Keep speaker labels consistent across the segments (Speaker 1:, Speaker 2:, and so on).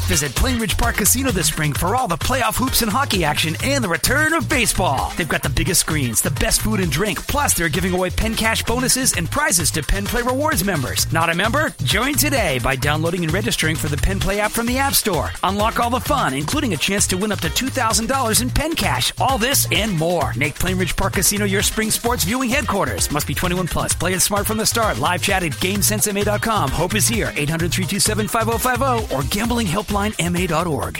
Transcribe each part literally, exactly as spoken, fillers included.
Speaker 1: Visit Plainridge Park Casino this spring for all the playoff hoops and hockey action and the return of baseball. They've got the biggest screens, the best food and drink, plus they're giving away Penn Cash bonuses and prizes to Penn Play Rewards members. Not a member? Join today by downloading and registering for the Penn Play app from the App Store. Unlock all the fun, including a chance to win up to two thousand dollars in Penn Cash. All this and more. Make Plainridge Park Casino your spring sports viewing headquarters. Must be twenty-one plus. Play it smart from the start. Live chat at GameSense M A dot com. Hope is here. eight hundred, three two seven, five oh five oh or gambling helpline M A dot org.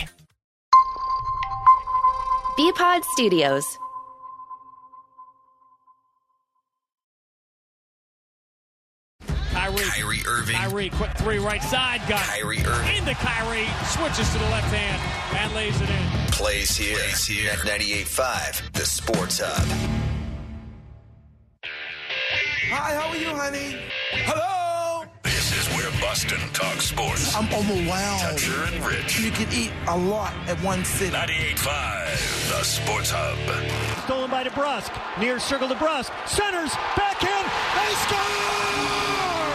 Speaker 2: B-Pod Studios.
Speaker 3: Kyrie.
Speaker 4: Kyrie Irving.
Speaker 3: Kyrie, quick three, right side, got it.
Speaker 4: Kyrie Irving.
Speaker 3: Into Kyrie, switches to the left hand, and lays it in.
Speaker 4: Plays here. Plays here. At ninety-eight point five, the Sports Hub.
Speaker 5: Hi, how are you, honey?
Speaker 6: Hello! This is where Boston talks sports.
Speaker 5: I'm overwhelmed.
Speaker 6: Toucher and Rich.
Speaker 5: You can eat a lot at one sitting.
Speaker 6: ninety-eight point five, the Sports Hub.
Speaker 3: Stolen by DeBrusque. Near circle DeBrusque. Centers. Backhand. They score!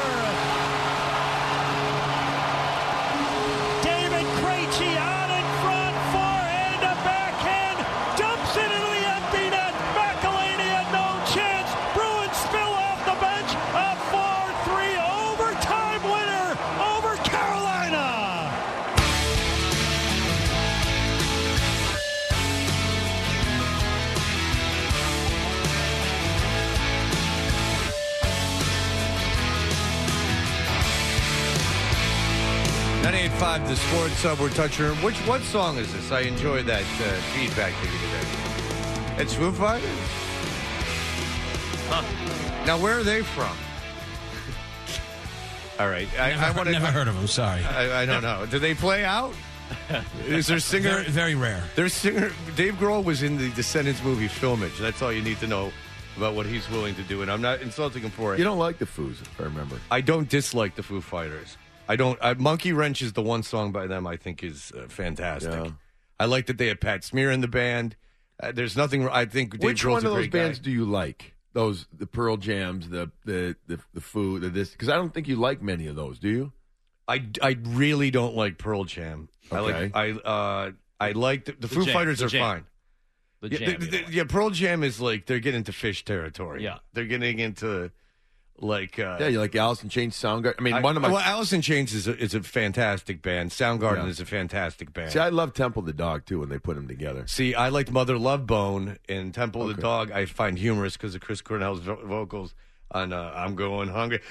Speaker 3: David Krejci out in front. Forehand to backhand. Dumps it into the empty net. McElhaney had no chance. Bruins spill off the bench. A four three overtime winner over Carolina.
Speaker 7: ninety-eight point five, the Sports Hub. We're touching. Which what song is this? I enjoy that uh, feedback that you get. It's Foo Fighters. Huh. Now, where are they from? All right, I,
Speaker 8: Never,
Speaker 7: I want to.
Speaker 8: never heard of them. Sorry,
Speaker 7: I, I don't know. Do they play out? Is there singer?
Speaker 8: Very, very rare.
Speaker 7: There's singer. Dave Grohl was in the Descendants movie Filmage. That's all you need to know about what he's willing to do, and I'm not insulting him for it.
Speaker 9: You don't like the Foos, if I remember.
Speaker 7: I don't dislike the Foo Fighters. I don't. I, Monkey Wrench is the one song by them I think is uh, fantastic.
Speaker 9: Yeah.
Speaker 7: I like that they have Pat Smear in the band. Uh, there's nothing. I think Dave
Speaker 9: Which
Speaker 7: Grohl's
Speaker 9: one
Speaker 7: a
Speaker 9: of those
Speaker 7: great
Speaker 9: bands
Speaker 7: guy.
Speaker 9: do you like? Those the Pearl Jams, the the the, the Foo, the this? Because I don't think you like many of those. Do you?
Speaker 7: I, I really don't like Pearl Jam. I
Speaker 9: Okay.
Speaker 7: like I uh I like the, the,
Speaker 10: The
Speaker 7: Foo
Speaker 10: jam,
Speaker 7: Fighters
Speaker 10: the
Speaker 7: are
Speaker 10: jam.
Speaker 7: fine.
Speaker 10: The
Speaker 7: Yeah,
Speaker 10: jam.
Speaker 7: the-
Speaker 10: you
Speaker 7: the-
Speaker 10: know.
Speaker 7: yeah, Pearl Jam is like they're getting into Fish territory.
Speaker 10: Yeah.
Speaker 7: They're getting into like uh,
Speaker 9: Yeah, you like Alice in Chains, Soundgarden. I mean,
Speaker 7: I-
Speaker 9: one of my.
Speaker 7: well, Alice in Chains is a, is a fantastic band. Soundgarden
Speaker 9: Yeah.
Speaker 7: is a fantastic band.
Speaker 9: See, I love Temple the Dog too when they put them together.
Speaker 7: See, I liked Mother Love Bone and Temple
Speaker 9: Okay.
Speaker 7: the Dog. I find humorous because of Chris Cornell's vo- vocals on uh, "I'm Going Hungry."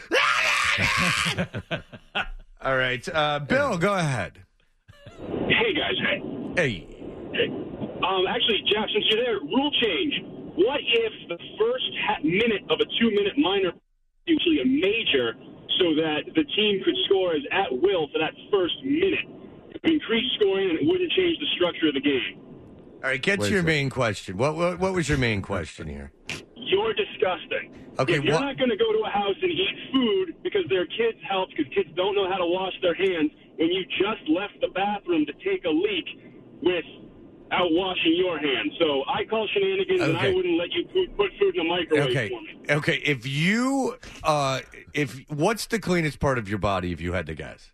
Speaker 7: All right, uh, Bill, go ahead.
Speaker 11: Hey, guys. Hey.
Speaker 7: Hey,
Speaker 11: Hey. Um, actually, Jeff, since you're there, rule change. What if the first ha- minute of a two-minute minor is usually a major so that the team could score as at will for that first minute? It would increase scoring and it wouldn't change the structure of the game.
Speaker 7: all right. Get
Speaker 9: Wait
Speaker 7: to
Speaker 9: a
Speaker 7: your
Speaker 9: second.
Speaker 7: main question. What, what what was your main question here?
Speaker 11: You're disgusting.
Speaker 7: Okay,
Speaker 11: if you're
Speaker 7: what-
Speaker 11: not going to go to a house and eat food because their kids help because kids don't know how to wash their hands when you just left the bathroom to take a leak without washing your hands. So I call shenanigans and I
Speaker 7: Okay.
Speaker 11: wouldn't let you put, put food in the microwave
Speaker 7: Okay,
Speaker 11: for me.
Speaker 7: okay. If you, uh, if what's the cleanest part of your body? If you had to guess,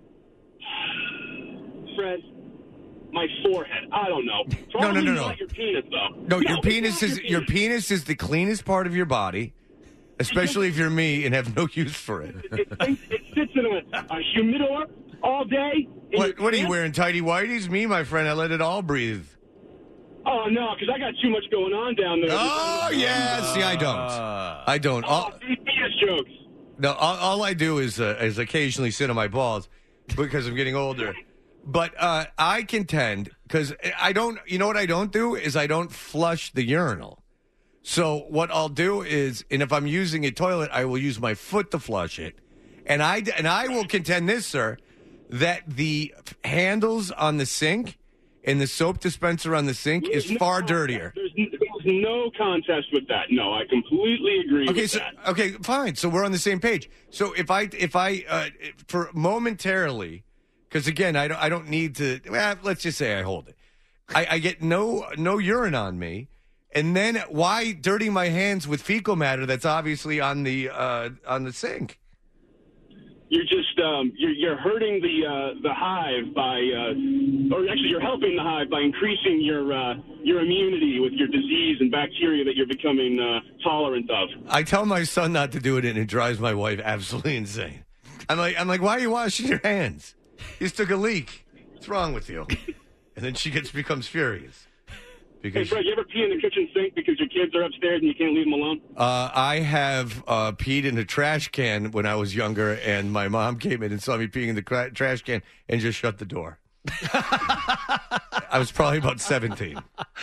Speaker 11: Fred, my forehead. I don't know.
Speaker 7: No, no,
Speaker 11: Probably
Speaker 7: no, no.
Speaker 11: not your penis, though.
Speaker 7: no, your
Speaker 11: it's
Speaker 7: penis
Speaker 11: not
Speaker 7: is your penis is the cleanest part of your body, especially if you're me and have no use for it.
Speaker 11: It, it, it sits in a, a humidor all day. in
Speaker 7: What,
Speaker 11: your
Speaker 7: what are you
Speaker 11: pants.
Speaker 7: wearing? Tighty whities? Me, my friend, I let it all breathe.
Speaker 11: Oh, no, because I got too much going on down there.
Speaker 7: Oh yeah, see, I don't. I don't. All,
Speaker 11: Oh, these B S jokes.
Speaker 7: no, all, all I do is uh, is occasionally sit on my balls because I'm getting older. But uh, I contend because I don't. You know what I don't do is I don't flush the urinal. So what I'll do is, and if I'm using a toilet, I will use my foot to flush it. And I and I will contend this, sir, that the handles on the sink and the soap dispenser on the sink is
Speaker 11: There's no
Speaker 7: far
Speaker 11: contest.
Speaker 7: dirtier.
Speaker 11: There's, n- there's no contest with that. No, I completely agree
Speaker 7: Okay,
Speaker 11: with
Speaker 7: so
Speaker 11: that.
Speaker 7: okay, fine. So we're on the same page. So if I if I uh, for momentarily, because again, I don't I don't need to. Well, let's just say I hold it. I, I get no no urine on me, and then why dirty my hands with fecal matter that's obviously on the uh, on the sink?
Speaker 11: you're just um, you're, you're hurting the uh, the hive by, uh, or actually you're helping the hive by increasing your uh, your immunity with your disease and bacteria that you're becoming uh, tolerant of.
Speaker 7: I tell my son not to do it, and it drives my wife absolutely insane. I'm like, I'm like, why are you washing your hands? You just took a leak. What's wrong with you? And then she gets becomes furious. Because
Speaker 11: Hey, Fred, you ever pee in the kitchen sink because your kids are upstairs and you can't leave them alone?
Speaker 7: uh, I have uh, peed in a trash can when I was younger, and my mom came in and saw me peeing in the cra- trash can and just shut the door. I was probably about seventeen.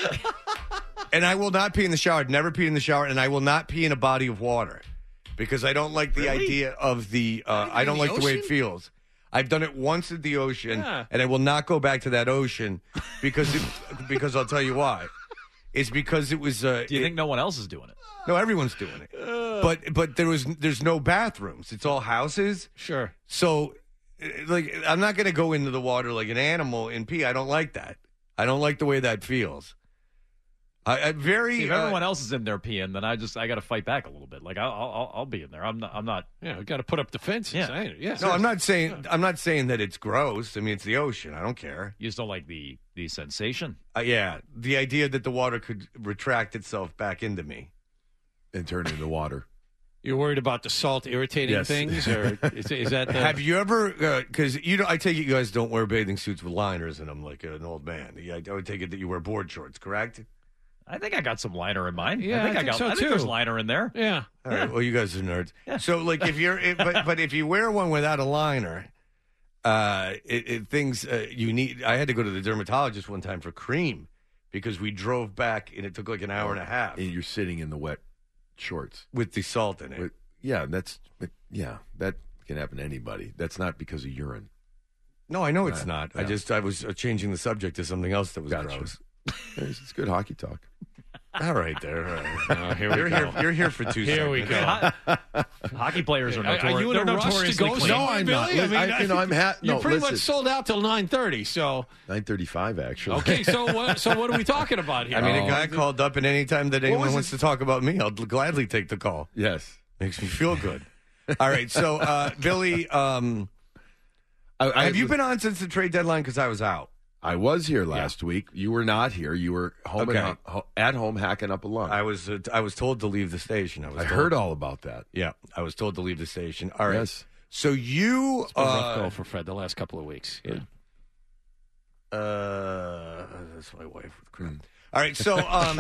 Speaker 7: And I will not pee in the shower. I'd never pee in the shower, and I will not pee in a body of water because I don't like the
Speaker 8: Really?
Speaker 7: idea of the. Uh, I don't
Speaker 8: in the
Speaker 7: like the way it
Speaker 8: ocean?
Speaker 7: feels. I've done it once at the ocean,
Speaker 8: Yeah.
Speaker 7: and I will not go back to that ocean because it, because I'll tell you why. It's because it was. Uh,
Speaker 10: Do you
Speaker 7: it-
Speaker 10: think no one else is doing it?
Speaker 7: No, everyone's doing it. But but there was there's no bathrooms. It's all houses.
Speaker 8: Sure.
Speaker 7: So, uh, like, I'm not going to go into the water like an animal and pee. I don't like that. I don't like the way that feels. I, I very.
Speaker 10: See, if
Speaker 7: uh,
Speaker 10: everyone else is in there peeing, then I just I got to fight back a little bit. Like I'll I'll, I'll be in there. I'm not. I'm not.
Speaker 8: Yeah, we got to put up the fences.
Speaker 10: Yeah.
Speaker 8: I- yes.
Speaker 7: no, I'm not saying I'm not saying that it's gross. I mean, it's the ocean. I don't care.
Speaker 10: You just don't like the the sensation.
Speaker 7: Uh, yeah, the idea that the water could retract itself back into me.
Speaker 9: And turn into water.
Speaker 8: You're worried about the salt irritating
Speaker 9: Yes.
Speaker 8: things, or is, is that the,
Speaker 7: Have you ever? Because you know, I take it you guys don't wear bathing suits with liners in them like an old man. Yeah, I would take it that you wear board shorts, correct?
Speaker 10: I think I got some liner in mine.
Speaker 8: Yeah,
Speaker 10: I think
Speaker 8: I
Speaker 10: I,
Speaker 8: think
Speaker 10: got.
Speaker 8: so,
Speaker 10: I think
Speaker 8: too.
Speaker 10: there's liner in there.
Speaker 8: Yeah.
Speaker 7: All right. Well, you guys are nerds.
Speaker 10: Yeah.
Speaker 7: So, like, if you're, if, but but if you wear one without a liner, uh, it, it things uh, you need. I had to go to the dermatologist one time for cream because we drove back and it took like an hour and a half
Speaker 9: And you're sitting in the wet shorts.
Speaker 7: with the salt in it.
Speaker 9: But, yeah, that's but, yeah, that can happen to anybody. That's not because of urine.
Speaker 7: No, I know it's
Speaker 9: Right.
Speaker 7: not. I
Speaker 9: Yeah.
Speaker 7: just I was uh, changing the subject to something else that was
Speaker 9: Gotcha.
Speaker 7: gross.
Speaker 9: It's, it's good hockey talk.
Speaker 7: All right, there. All right.
Speaker 8: Oh, here we
Speaker 7: You're
Speaker 8: go.
Speaker 7: here. You're here for two.
Speaker 8: Here we
Speaker 7: segments.
Speaker 8: go.
Speaker 10: Ho- Hockey players are
Speaker 8: Are- are
Speaker 10: notorious.
Speaker 8: you in a
Speaker 10: They're
Speaker 8: rush to
Speaker 10: notoriously
Speaker 8: go
Speaker 10: clean.
Speaker 9: No, I'm not.
Speaker 8: Billy? I mean,
Speaker 9: I- you know, I'm ha-
Speaker 8: You're
Speaker 9: no,
Speaker 8: pretty
Speaker 9: listen.
Speaker 8: much sold out till nine thirty. So
Speaker 9: nine thirty-five, actually.
Speaker 8: okay, so what? So what are we talking about here?
Speaker 7: I mean,
Speaker 9: Oh.
Speaker 7: a guy called up, and any time that anyone
Speaker 9: was
Speaker 7: wants to talk about me, I'll gladly take the call.
Speaker 9: Yes.
Speaker 7: Makes me feel good. All right, so uh, Billy, um,
Speaker 9: I, I,
Speaker 7: have you been on since the trade deadline? Because I was out.
Speaker 9: I was here last week. You were not here. You were home
Speaker 7: Okay.
Speaker 9: and, ho- at home hacking up a lung.
Speaker 7: I was uh, I was told to leave the station. I was
Speaker 9: I
Speaker 7: told-
Speaker 9: heard all about that.
Speaker 7: Yeah, I was told to leave the station. All right.
Speaker 9: Yes.
Speaker 7: So you
Speaker 8: It's been a rough
Speaker 7: uh,
Speaker 8: go for Fred the last couple of weeks. Yeah.
Speaker 7: uh that's my wife with crap. All right, so um,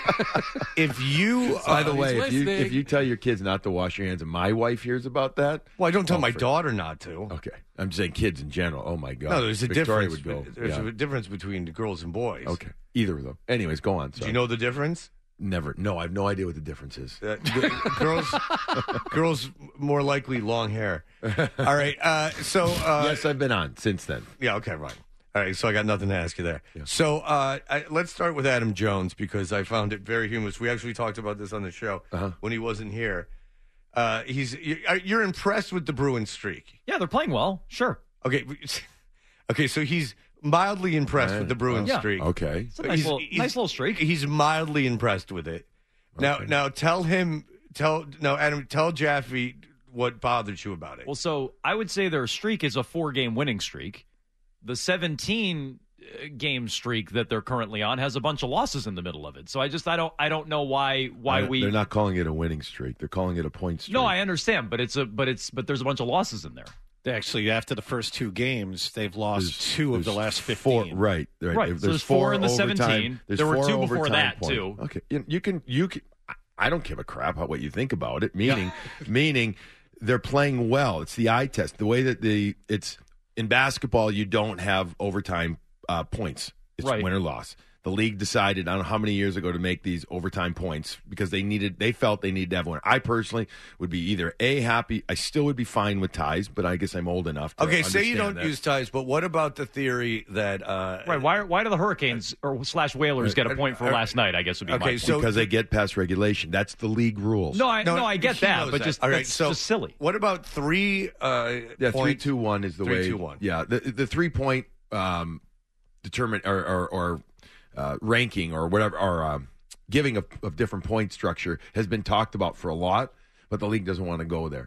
Speaker 7: if you uh,
Speaker 9: By the way,
Speaker 8: he's
Speaker 9: if you
Speaker 8: listening.
Speaker 9: if you tell your kids not to wash your hands and my wife hears about that,
Speaker 7: well, I don't tell
Speaker 9: Oh,
Speaker 7: my
Speaker 9: for-
Speaker 7: daughter not to.
Speaker 9: okay. I'm just saying kids in general. Oh my god.
Speaker 7: No, there's a
Speaker 9: Victoria
Speaker 7: difference.
Speaker 9: would go.
Speaker 7: There's
Speaker 9: yeah.
Speaker 7: a difference between girls and boys.
Speaker 9: Okay. Either of them. Anyways, go on.
Speaker 7: Do
Speaker 9: Sorry.
Speaker 7: you know the difference?
Speaker 9: Never. No, I have no idea what the difference is.
Speaker 7: Uh, g- girls, girls more likely long hair. All right. Uh, so uh,
Speaker 9: yes, I've been on since then.
Speaker 7: yeah. Okay. Right. All right. So I got nothing to ask you there. So uh, I, let's start with Adam Jones because I found it very humorous. We actually talked about this on the show
Speaker 9: Uh-huh.
Speaker 7: when he wasn't here. Uh, he's you- you're impressed with the Bruins streak.
Speaker 10: Yeah, they're playing well. Sure.
Speaker 7: Okay. Okay. So he's mildly impressed
Speaker 9: Right.
Speaker 7: with the Bruins
Speaker 10: Yeah.
Speaker 7: streak.
Speaker 9: Okay.
Speaker 10: It's a nice,
Speaker 7: He's-
Speaker 10: little,
Speaker 7: he's-
Speaker 10: nice little streak.
Speaker 7: He's mildly impressed with it. Now,
Speaker 9: Okay.
Speaker 7: now tell him, tell no, Adam, tell Jaffe what bothered you about it.
Speaker 10: Well, so I would say their streak is a four-game winning streak. The seventeen-game streak that they're currently on has a bunch of losses in the middle of it. So I just I don't I don't know why why
Speaker 9: Uh,
Speaker 10: we.
Speaker 9: They're not calling it a winning streak. They're calling it a point streak.
Speaker 10: No, I understand, but it's a but it's but there's a bunch of losses in there.
Speaker 8: Actually, after the first two games, they've lost
Speaker 9: There's-
Speaker 8: two of the
Speaker 9: there's
Speaker 8: last
Speaker 9: four,
Speaker 8: fifteen.
Speaker 9: right, right.
Speaker 10: Right,
Speaker 9: There's,
Speaker 10: so there's four in the
Speaker 9: overtime-
Speaker 10: seventeen.
Speaker 9: There's
Speaker 10: There were
Speaker 9: four
Speaker 10: two before
Speaker 9: overtime
Speaker 10: that,
Speaker 9: points.
Speaker 10: too.
Speaker 9: Okay, you, you can you can. I don't give a crap about what you think about it. Meaning, meaning they're playing well. It's the eye test. The way that the it's in basketball, you don't have overtime uh, points. It's
Speaker 10: Right.
Speaker 9: win or loss. The league decided, I don't know how many years ago, to make these overtime points because they needed, they felt they needed to have one. I personally would be either A, happy, I still would be fine with ties, but I guess I'm old enough to
Speaker 7: okay, say you
Speaker 9: understand
Speaker 7: don't
Speaker 9: that.
Speaker 7: use ties, but what about the theory that uh,
Speaker 10: Right? Why why do the Hurricanes or slash Whalers get a point for
Speaker 7: uh,
Speaker 10: last night? I guess would be my
Speaker 7: okay,
Speaker 10: point.
Speaker 7: so-
Speaker 9: because they get past regulation. That's the league rules.
Speaker 10: no, I no, I get
Speaker 7: he
Speaker 10: that,
Speaker 7: knows
Speaker 10: but
Speaker 7: that.
Speaker 10: just
Speaker 7: all right,
Speaker 10: that's
Speaker 7: so
Speaker 10: just silly.
Speaker 7: What about three? Uh,
Speaker 9: Yeah, three
Speaker 7: points?
Speaker 9: two one is the
Speaker 7: Three,
Speaker 9: way.
Speaker 7: two, one.
Speaker 9: Yeah, the the three point um, determine or or, or uh, ranking or whatever or um, giving of, of different point structure has been talked about for a lot, but the league doesn't want to go there.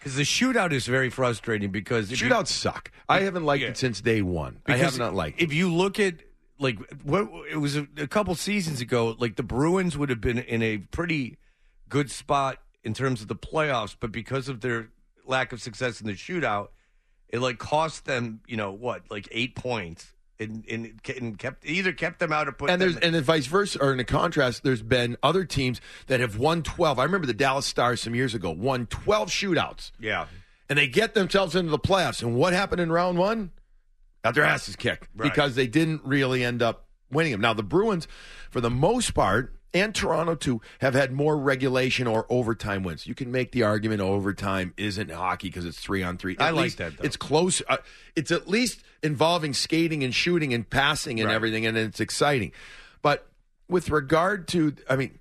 Speaker 7: Because the shootout is very frustrating because if you-
Speaker 9: Shootouts suck. I haven't liked
Speaker 7: Yeah.
Speaker 9: it since day one. I
Speaker 7: Because
Speaker 9: have not liked it.
Speaker 7: If you look at like what it was a, a couple seasons ago, like the Bruins would have been in a pretty good spot in terms of the playoffs, but because of their lack of success in the shootout, it like cost them, you know, what, like eight points, and, and, and kept either kept them out or put
Speaker 9: And
Speaker 7: them
Speaker 9: there's and then vice versa, or in a contrast, there's been other teams that have won twelve. I remember the Dallas Stars some years ago won twelve shootouts.
Speaker 7: yeah.
Speaker 9: And they get themselves into the playoffs. And what happened in round one? Got their asses kicked
Speaker 7: Right.
Speaker 9: because they didn't really end up winning them. Now, the Bruins, for the most part, and Toronto, too, have had more regulation or overtime wins. You can make the argument overtime isn't hockey because it's three on three.
Speaker 7: I
Speaker 9: At
Speaker 7: like
Speaker 9: least
Speaker 7: that, though.
Speaker 9: It's close. Uh, it's at least involving skating and shooting and passing and
Speaker 7: Right.
Speaker 9: everything, and it's exciting. But with regard to, I mean,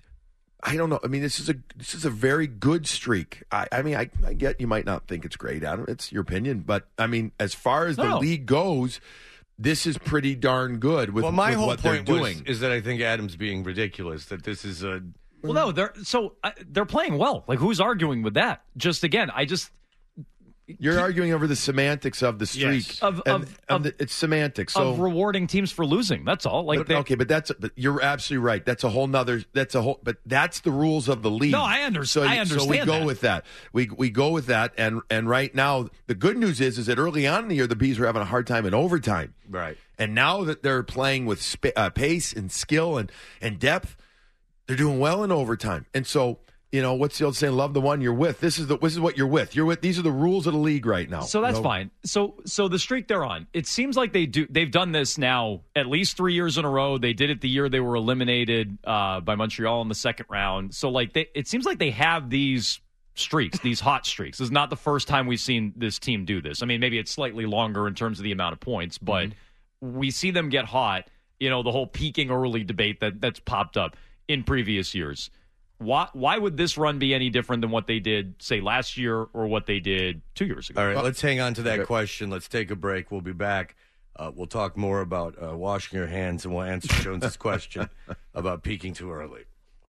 Speaker 9: I don't know. I mean, this is a this is a very good streak. I, I mean, I, I get you might not think it's great, Adam. It's your opinion, but I mean, as far as the
Speaker 10: No.
Speaker 9: league goes, this is pretty darn good with,
Speaker 7: Well, my
Speaker 9: with
Speaker 7: whole
Speaker 9: what they're
Speaker 7: point was,
Speaker 9: doing.
Speaker 7: is that I think Adam's being ridiculous. That this is a
Speaker 10: Well, no, they're so uh, they're playing well. Like, who's arguing with that? Just again, I just
Speaker 9: You're arguing over the semantics of the streak.
Speaker 10: Yes. Of-
Speaker 9: and-
Speaker 10: of-
Speaker 9: and the- it's semantics. So
Speaker 10: of rewarding teams for losing. That's all. Like,
Speaker 9: But,
Speaker 10: they,
Speaker 9: okay, but that's but you're absolutely right. That's a whole nother. That's a whole. But that's the rules of the league.
Speaker 10: No, I under-
Speaker 9: So,
Speaker 10: I
Speaker 9: So we
Speaker 10: understand
Speaker 9: go
Speaker 10: that.
Speaker 9: with that. We we go with that. And and right now, the good news is is that early on in the year, the Bees were having a hard time in overtime.
Speaker 7: right.
Speaker 9: And now that they're playing with sp- uh, pace and skill and and depth, they're doing well in overtime. And so, you know, what's the old saying? Love the one you're with. This is the this is what you're with. You're with. These are the rules of the league right now.
Speaker 10: So that's
Speaker 9: You know?
Speaker 10: fine. So so the streak they're on, it seems like they do. They've done this now at least three years in a row. They did it the year they were eliminated uh, by Montreal in the second round. So like they, it seems like they have these streaks, these hot streaks. This is not the first time we've seen this team do this. I mean, maybe it's slightly longer in terms of the amount of points, but we see them get hot. You know, the whole peaking early debate that that's popped up in previous years. Why, why would this run be any different than what they did, say, last year or what they did two years ago?
Speaker 7: All right, let's hang on to that
Speaker 9: Okay.
Speaker 7: question. Let's take a break. We'll be back. Uh, we'll talk more about uh, washing your hands, and we'll answer Jones's question about peaking too early.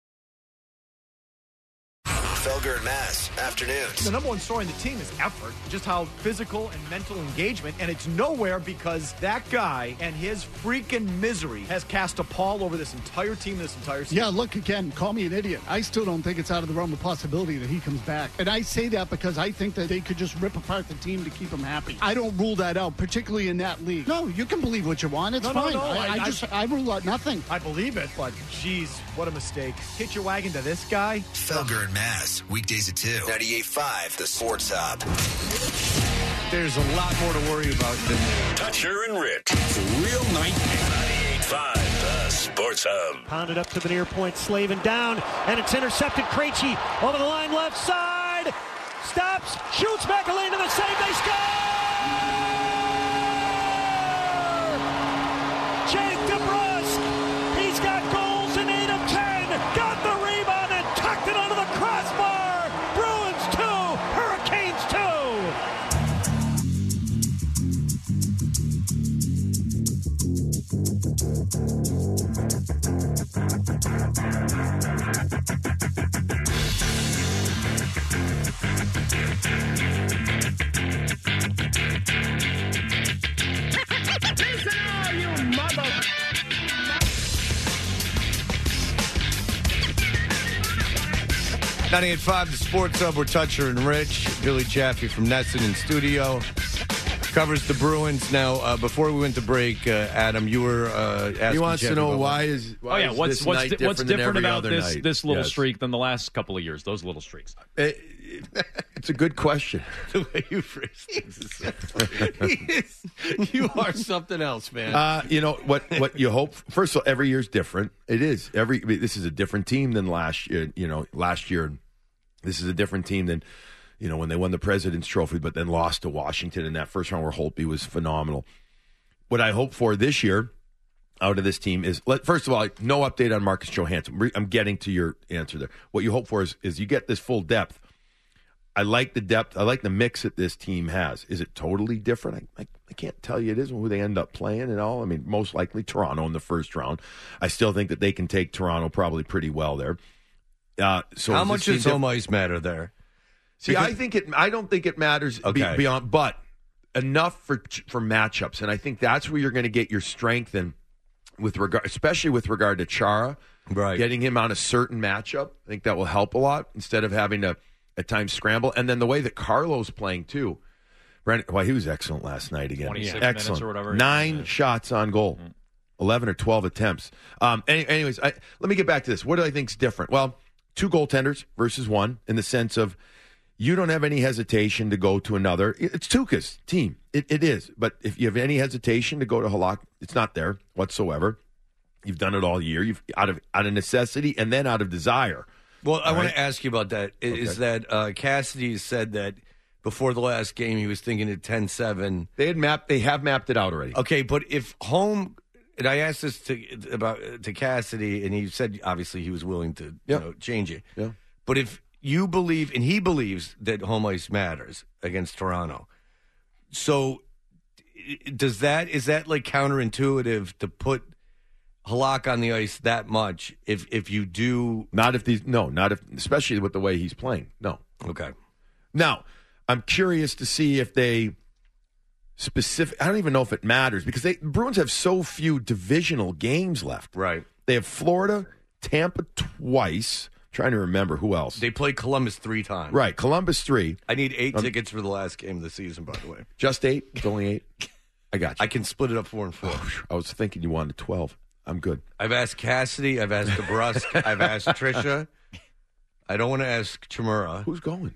Speaker 4: Felger and Mass, afternoons.
Speaker 12: The number one story in the team is effort, just how physical and mental engagement, and it's nowhere because that guy and his freaking misery has cast a pall over this entire team, this entire season.
Speaker 13: Yeah, look, again, call me an idiot. I still don't think it's out of the realm of possibility that he comes back. And I say that because I think that they could just rip apart the team to keep him happy. I don't rule that out, particularly in that league. No, you can believe what you want. It's
Speaker 12: No, no,
Speaker 13: fine.
Speaker 12: no,
Speaker 13: I,
Speaker 12: I-
Speaker 13: I just, I rule out nothing.
Speaker 12: I believe it, but geez, what a mistake. Hit your wagon to this guy.
Speaker 4: Felger and Mass, weekdays at two. ninety-eight point five, the Sports Hub.
Speaker 7: There's a lot more to worry about than
Speaker 6: Toucher and Rich. It's a real night. ninety-eight point five, the Sports Hub.
Speaker 3: Pounded up to the near point, Slavin down, and it's intercepted. Krejci over the line, left side, stops, shoots McElwain to the save, they score! Jake DeBrusk, he's got goals in eight of ten, got the rebound and tucked it under the crossbar. Bruins two, Hurricanes two.
Speaker 7: ninety-eight point five, the Sports Hub. We're Toucher and Rich. Billy Chaffee from Nesson in studio. Covers the Bruins. Now, uh, before we went to break, uh, Adam, you were uh, asking
Speaker 9: He wants
Speaker 7: Jeff
Speaker 9: to know
Speaker 7: about
Speaker 9: why
Speaker 7: what-
Speaker 9: is why
Speaker 10: Oh yeah,
Speaker 9: is
Speaker 10: what's
Speaker 9: this
Speaker 10: what's
Speaker 9: night
Speaker 10: di-
Speaker 9: different
Speaker 10: what's
Speaker 9: than
Speaker 10: different
Speaker 9: every
Speaker 10: about
Speaker 9: other
Speaker 10: this
Speaker 9: night?
Speaker 10: this little
Speaker 9: Yes.
Speaker 10: streak than the last couple of years? Those little streaks.
Speaker 9: It- it's a good question.
Speaker 7: the way you phrase things is so funny. You are something else, man.
Speaker 9: Uh, you know what? What you hope? First of all, every year's different. It is every. This is a different team than last year. You know, last year, this is a different team than, you know, when they won the President's Trophy, but then lost to Washington in that first round where Holtby was phenomenal. What I hope for this year out of this team is, let, first of all, no update on Marcus Johansson. Re- I'm getting to your answer there. What you hope for is, is you get this full depth. I like the depth. I like the mix that this team has. Is it totally different? I, I, I can't tell you it is who they end up playing and all. I mean, most likely Toronto in the first round. I still think that they can take Toronto probably pretty well there. Uh, so
Speaker 7: How
Speaker 9: is
Speaker 7: much
Speaker 9: this team
Speaker 7: does
Speaker 9: diff-
Speaker 7: home ice matter there?
Speaker 9: See,
Speaker 7: Because-
Speaker 9: I think it. I don't think it matters be-
Speaker 7: Okay.
Speaker 9: beyond, but enough for for matchups, and I think that's where you're going to get your strength in, with regard, especially with regard to Chara.
Speaker 7: Right.
Speaker 9: Getting him on a certain matchup, I think that will help a lot instead of having to at times scramble. And then the way that Carlo's playing too. Brent, well, he was excellent last night again.
Speaker 10: twenty-six
Speaker 9: excellent.
Speaker 10: minutes or whatever.
Speaker 9: Nine
Speaker 10: Yeah.
Speaker 9: shots on goal, mm-hmm. eleven or twelve attempts. Um, any, anyways, I, let me get back to this. What do I think is different? Well, two goaltenders versus one in the sense of you don't have any hesitation to go to another. It's Tuukka's team. It, it is. But if you have any hesitation to go to Halak, it's not there whatsoever. You've done it all year. You've out of out of necessity and then out of desire.
Speaker 7: Well, I
Speaker 9: All
Speaker 7: want
Speaker 9: right?
Speaker 7: to ask you about that. I- Is
Speaker 9: Okay.
Speaker 7: that uh, Cassidy said that before the last game he was thinking at ten seven.
Speaker 9: They had mapped. They have mapped it out already.
Speaker 7: Okay, but if home, and I asked this to about to Cassidy, and he said obviously he was willing to
Speaker 9: Yeah.
Speaker 7: you know, change it.
Speaker 9: Yeah.
Speaker 7: But if you believe, and he believes that home ice matters against Toronto, so i- does that is that like counterintuitive to put Halak on the ice that much? If if you do,
Speaker 9: Not if these. No, not if. Especially with the way he's playing. No.
Speaker 7: okay.
Speaker 9: Now, I'm curious to see if they specific. I don't even know if it matters because they Bruins have so few divisional games left.
Speaker 7: Right.
Speaker 9: They have Florida, Tampa twice. Trying to remember who else.
Speaker 7: They played Columbus three times.
Speaker 9: Right, Columbus three.
Speaker 7: I need eight
Speaker 9: Um,
Speaker 7: tickets for the last game of the season, by the way.
Speaker 9: Just eight. It's only eight. I got you.
Speaker 7: I can split it up four and four.
Speaker 9: I was thinking you wanted twelve. I'm good.
Speaker 7: I've asked Cassidy. I've asked DeBrusque. I've asked Trisha. I don't want to ask Chimura.
Speaker 9: Who's going?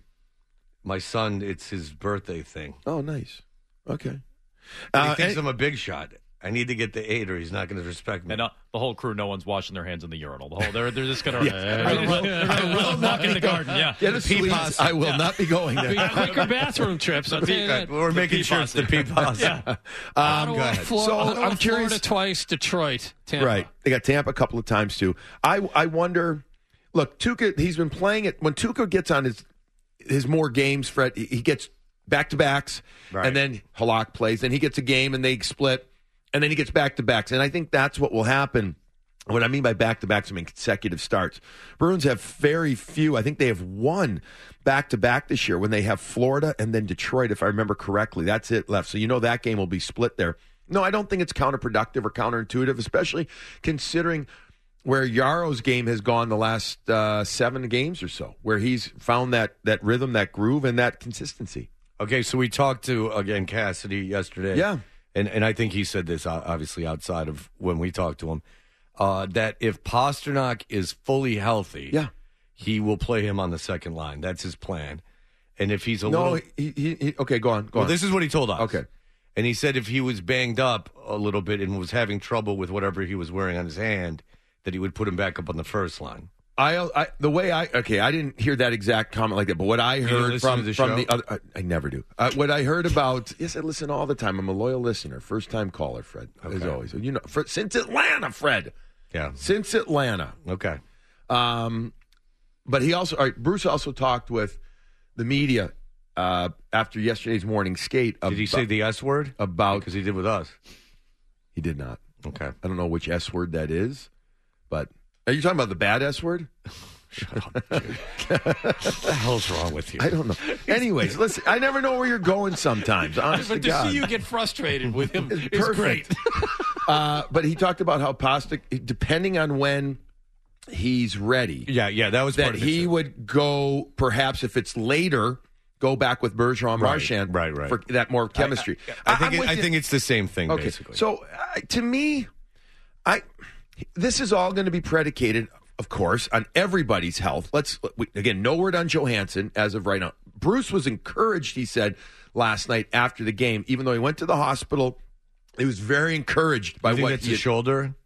Speaker 7: My son. It's his birthday thing.
Speaker 9: Oh, nice. Okay.
Speaker 7: And he
Speaker 9: Uh,
Speaker 7: thinks
Speaker 9: and-
Speaker 7: I'm a big shot. I need to get the eight, or he's not going to respect me.
Speaker 10: And uh, the whole crew, no one's washing their hands in the urinal. The whole they're they're just gonna
Speaker 9: Yeah.
Speaker 10: I will, I will walk in the garden. Yeah,
Speaker 9: Get a sleeves. I will
Speaker 10: Yeah.
Speaker 9: not be going there.
Speaker 8: Quicker bathroom trips. I'll tell you that.
Speaker 7: We're making sure it's the pee pause.
Speaker 10: Yeah.
Speaker 9: Um,
Speaker 8: Ottawa,
Speaker 9: go ahead.
Speaker 8: Florida,
Speaker 9: So
Speaker 8: Ottawa,
Speaker 9: I'm curious.
Speaker 8: Florida twice, Detroit, Tampa.
Speaker 9: Right. They got Tampa a couple of times too. I I wonder. Look, Tuukka. He's been playing it when Tuukka gets on his his more games. Fred, he he gets back to backs,
Speaker 7: Right.
Speaker 9: and then Halak plays. Then he gets a game, and they split, and then he gets back to backs. And I think that's what will happen. What I mean by back to backs, I mean consecutive starts. Bruins have very few. I think they have one back to back this year when they have Florida and then Detroit, if I remember correctly. That's it left. So you know that game will be split there. No, I don't think it's counterproductive or counterintuitive, especially considering where Yaro's game has gone the last uh, seven games or so, where he's found that that rhythm, that groove, and that consistency.
Speaker 7: Okay, so we talked to, again, Cassidy yesterday.
Speaker 9: Yeah.
Speaker 7: And, and I think he said this, uh, obviously, outside of when we talked to him, uh, that if Pasternak is fully healthy,
Speaker 9: Yeah.
Speaker 7: he will play him on the second line. That's his plan. And if he's a
Speaker 9: No,
Speaker 7: little...
Speaker 9: he, he, he, okay, go on. Go
Speaker 7: Well,
Speaker 9: on.
Speaker 7: this is what he told us.
Speaker 9: Okay.
Speaker 7: And he said if he was banged up a little bit and was having trouble with whatever he was wearing on his hand, that he would put him back up on the first line.
Speaker 9: I, I the way I okay, I didn't hear that exact comment like that, but what I
Speaker 7: You
Speaker 9: heard
Speaker 7: listen
Speaker 9: from
Speaker 7: to the
Speaker 9: from
Speaker 7: show?
Speaker 9: the other, I, I never do. Uh, what I heard about yes, I listen all the time. I'm a loyal listener, first time caller, Fred, as
Speaker 7: Okay.
Speaker 9: always. You know, for, since Atlanta, Fred,
Speaker 7: Yeah.
Speaker 9: since Atlanta.
Speaker 7: Okay.
Speaker 9: Um, but he also, all right, Bruce also talked with the media uh, after yesterday's morning skate.
Speaker 7: Did he say the S word?
Speaker 9: about?
Speaker 7: Because he did with us.
Speaker 9: He did not.
Speaker 7: Okay.
Speaker 9: I don't know which S word that is, but are you talking about the bad S word?
Speaker 7: Shut up, dude. What the hell's wrong with you?
Speaker 9: I don't know. Anyways, listen, I never know where you're going sometimes, honest
Speaker 8: But
Speaker 9: to
Speaker 8: to
Speaker 9: God.
Speaker 8: see you get frustrated with him is
Speaker 9: Perfect.
Speaker 8: great.
Speaker 9: uh, but he talked about how Pasta, depending on when he's ready,
Speaker 7: Yeah, yeah, that was part
Speaker 9: that
Speaker 7: of it,
Speaker 9: he
Speaker 7: too.
Speaker 9: would go, perhaps if it's later, go back with Bergeron
Speaker 7: Right,
Speaker 9: Marchand
Speaker 7: right, right.
Speaker 9: for that more chemistry.
Speaker 7: I, I think
Speaker 9: I'm
Speaker 7: it,
Speaker 9: with
Speaker 7: I
Speaker 9: you.
Speaker 7: think it's the same thing,
Speaker 9: Okay,
Speaker 7: basically.
Speaker 9: so uh, to me, I this is all going to be predicated, of course, on everybody's health. Let's we, again, no word on Johansson as of right now. Bruce was encouraged, he said last night after the game, even though he went to the hospital. He was very encouraged by
Speaker 7: you think
Speaker 9: what
Speaker 7: that's
Speaker 9: he
Speaker 7: a
Speaker 9: had-
Speaker 7: shoulder?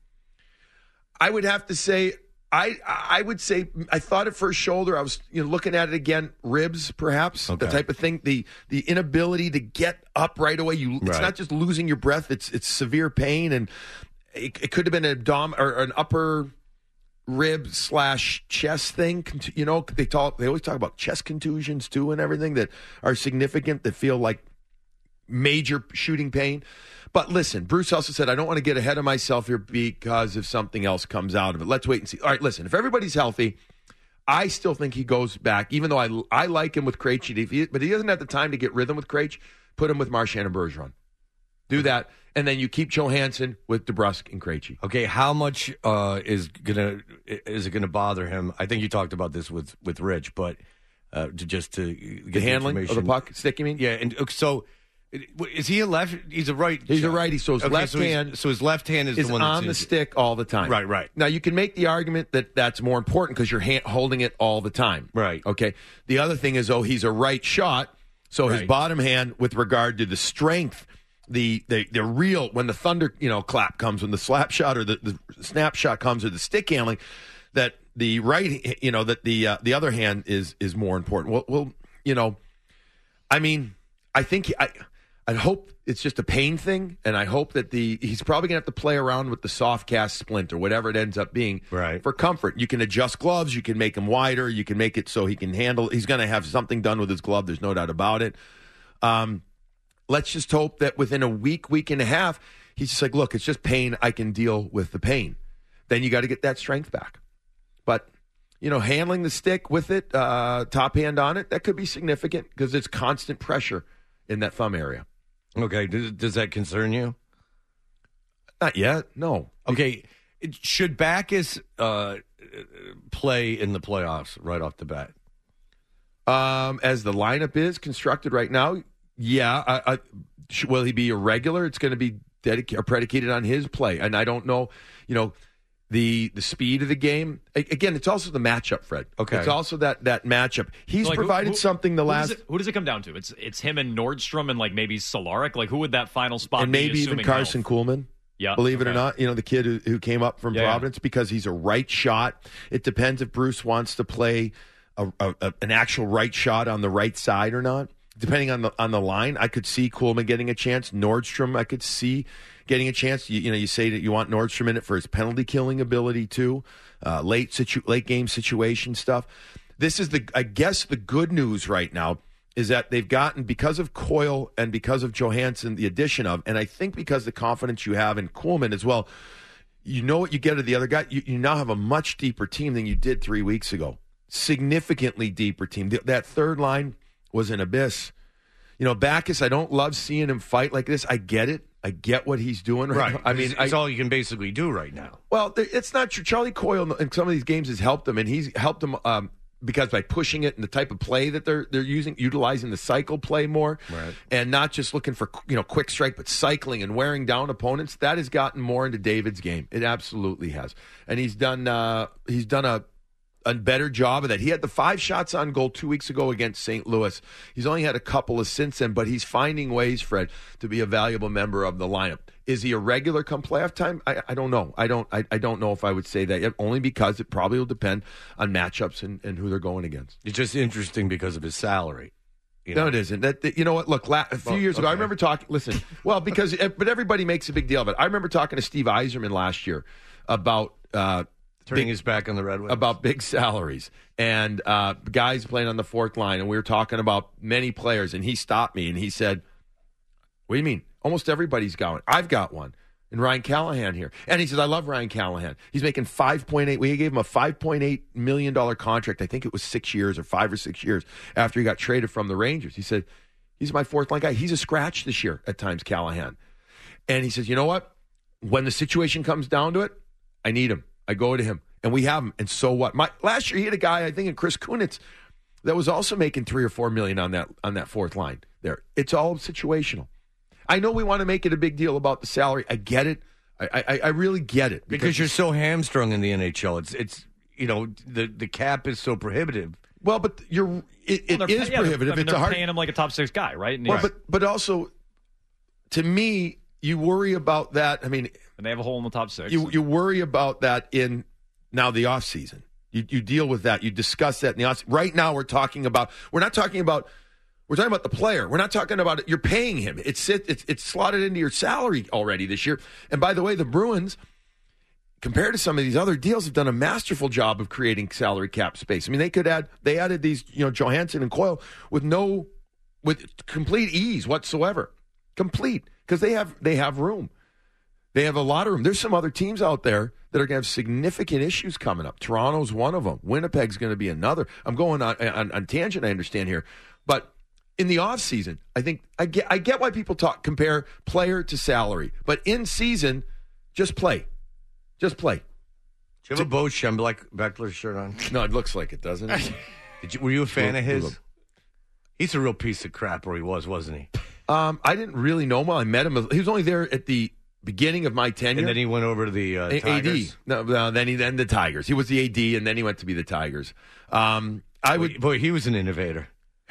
Speaker 9: I would have to say. I I would say I thought at first shoulder. I was you know looking at it again, ribs perhaps,
Speaker 7: Okay.
Speaker 9: the type of thing. The the inability to get up right away. You it's
Speaker 7: Right.
Speaker 9: not just losing your breath. It's it's severe pain, and it, it could have been an abdom or an upper rib slash chest thing. Cont- You know they talk. They always talk about chest contusions too, and everything that are significant that feel like major shooting pain. But listen, Bruce also said, I don't want to get ahead of myself here because if something else comes out of it. Let's wait and see. All right, listen, if everybody's healthy, I still think he goes back, even though I I like him with Krejci, if he, but he doesn't have the time to get rhythm with Krejci. Put him with Marchand and Bergeron. Do that, and then you keep Johansson with DeBrusque and Krejci.
Speaker 7: Okay, how much uh, is gonna is it gonna bother him? I think you talked about this with, with Rich, but uh, to just to get
Speaker 9: the handling
Speaker 7: information.
Speaker 9: of the puck, stick. You mean?
Speaker 7: Yeah, and so is he a left? He's a right.
Speaker 9: He's a righty, so his
Speaker 7: okay,
Speaker 9: left
Speaker 7: so
Speaker 9: hand.
Speaker 7: So his left hand is,
Speaker 9: is
Speaker 7: the one
Speaker 9: on
Speaker 7: that's
Speaker 9: the stick all the time.
Speaker 7: Right, right.
Speaker 9: Now you can make the argument that that's more important because you're hand, holding it all the time.
Speaker 7: Right.
Speaker 9: Okay. The other thing is, oh, he's a right shot, so
Speaker 7: Right.
Speaker 9: his bottom hand, with regard to the strength. The, the the real when the thunder you know clap comes, when the slap shot or the, the snapshot comes, or the stick handling, that the right you know that the uh, the other hand is is more important. Well, well, you know, I mean, I think I I hope it's just a pain thing, and I hope that the he's probably gonna have to play around with the soft cast splint or whatever it ends up being
Speaker 7: right.
Speaker 9: for comfort. You can adjust gloves, you can make them wider, you can make it so he can handle. He's gonna have something done with his glove. There's no doubt about it. Um. Let's just hope that within a week, week and a half, he's just like, look, it's just pain. I can deal with the pain. Then you got to get that strength back. But, you know, handling the stick with it, uh, top hand on it, that could be significant because it's constant pressure in that thumb area.
Speaker 7: Okay. Does, does that concern you?
Speaker 9: Not yet. No.
Speaker 7: Okay. It, should Backus uh, play in the playoffs right off the bat?
Speaker 9: Um, as the lineup is constructed right now, yeah. I, I, sh- will he be a regular? It's going to be dedicated or predicated on his play. And I don't know, you know, the the speed of the game. A- again, it's also the matchup, Fred.
Speaker 7: Okay.
Speaker 9: It's also that that matchup. He's
Speaker 10: So, like, who-
Speaker 9: provided
Speaker 10: who-
Speaker 9: something the
Speaker 10: who
Speaker 9: last.
Speaker 10: Does it, who does it come down to? It's it's him and Nordstrom and like maybe Solaric. Like who would that final spot
Speaker 9: and
Speaker 10: be?
Speaker 9: maybe even
Speaker 10: assuming
Speaker 9: Carson
Speaker 10: health?
Speaker 9: Kuhlman.
Speaker 10: Yeah,
Speaker 9: Believe it or
Speaker 10: okay.
Speaker 9: not, you know, the kid who, who came up from
Speaker 10: Yeah,
Speaker 9: Providence because he's a right shot. It depends if Bruce wants to play a, a, a, an actual right shot on the right side or not. Depending on the on the line, I could see Kuhlman getting a chance. Nordstrom, I could see getting a chance. You, you know, you say that you want Nordstrom in it for his penalty killing ability too, uh, late situ- late game situation stuff. This is the, I guess, the good news right now is that they've gotten, because of Coyle and because of Johansson, the addition of, and I think because the confidence you have in Kuhlman as well, you know what you get of the other guy. You, you now have a much deeper team than you did three weeks ago. Significantly deeper team. Th- that third line was an abyss. You know, Backus, I don't love seeing him fight like this. I get it. I get what he's doing right,
Speaker 7: Right.
Speaker 9: now. I mean,
Speaker 7: it's, it's
Speaker 9: I,
Speaker 7: all you can basically do right now.
Speaker 9: well, th- it's not true. Charlie Coyle in some of these games has helped him, and he's helped him um, because by pushing it and the type of play that they're they're using, utilizing the cycle play more,
Speaker 7: Right.
Speaker 9: and not just looking for you know quick strike, but cycling and wearing down opponents. That has gotten more into David's game. It absolutely has, and he's done uh, he's done a. a better job of that. He had the five shots on goal two weeks ago against Saint Louis. He's only had a couple of since then, but he's finding ways, Fred, to be a valuable member of the lineup. Is he a regular come playoff time? I, I don't know. I don't. I, I don't know if I would say that yet. Only because it probably will depend on matchups and, and who they're going against.
Speaker 7: It's just interesting because of his salary. You
Speaker 9: No,
Speaker 7: know?
Speaker 9: it isn't. That, that- you know what? Look, la- a few
Speaker 7: Well,
Speaker 9: years ago, I
Speaker 7: okay.
Speaker 9: remember talking. Listen, well, because but everybody makes a big deal of it. I remember talking to Steve Yzerman last year about. Uh,
Speaker 7: Turning
Speaker 9: big-
Speaker 7: his back on the Red Wings.
Speaker 9: about big salaries and uh, guys playing on the fourth line, and we were talking about many players, and he stopped me and he said, "What do you mean? Almost everybody's got one. I've got one." And Ryan Callahan here, and he says, "I love Ryan Callahan. He's making five point eight. We gave him a five point eight million dollar contract. I think it was six years or five or six years after he got traded from the Rangers." He said, "He's my fourth line guy. He's a scratch this year at times, Callahan." And he says, "You know what? When the situation comes down to it, I need him. I go to him, and we have him. And so what? My last year, he had a guy, I think, in Chris Kunitz, that was also making three or four million on that on that fourth line. There, it's all situational. I know we want to make it a big deal about the salary. I get it. I I, I really get it
Speaker 7: because, because you're so hamstrung in the N H L. It's it's you know the the cap is so prohibitive.
Speaker 9: Well, but you're it, it
Speaker 10: Well,
Speaker 9: is
Speaker 10: yeah,
Speaker 9: prohibitive.
Speaker 10: I mean,
Speaker 9: it's
Speaker 10: they're
Speaker 9: a hard.
Speaker 10: paying him like a top six guy, right? And
Speaker 9: Well,
Speaker 10: he's-
Speaker 9: but but also, to me, you worry about that. I mean,
Speaker 10: and they have a hole in the top six.
Speaker 9: You you worry about that in now the off season. You you deal with that. You discuss that in the off. Right now, we're talking about. We're not talking about. We're talking about the player. We're not talking about it. You're paying him. It's it's it's slotted into your salary already this year. And by the way, the Bruins, compared to some of these other deals, have done a masterful job of creating salary cap space. I mean, they could add. They added these, you know, Johansson and Coyle with no, with complete ease whatsoever. Complete, because they have they have room. They have a lot of room. There's some other teams out there that are going to have significant issues coming up. Toronto's one of them. Winnipeg's going to be another. I'm going on, on, on tangent, I understand here. But in the offseason, I think I get I get why people talk compare player to salary. But in season, just play. Just play.
Speaker 7: Do you have a Bo Schembechler shirt on?
Speaker 9: No, it looks like it, doesn't it?
Speaker 7: Did you, were you a fan of his? He's a real piece of crap where he was, wasn't he?
Speaker 9: Um, I didn't really know him. I met him. He was only there at the beginning of my tenure.
Speaker 7: And then he went over to the uh, Tigers.
Speaker 9: A D. No, no, then he then the Tigers. He was the A D, and then he went to be the Tigers. Um, I
Speaker 7: boy,
Speaker 9: would.
Speaker 7: Boy, he was an innovator.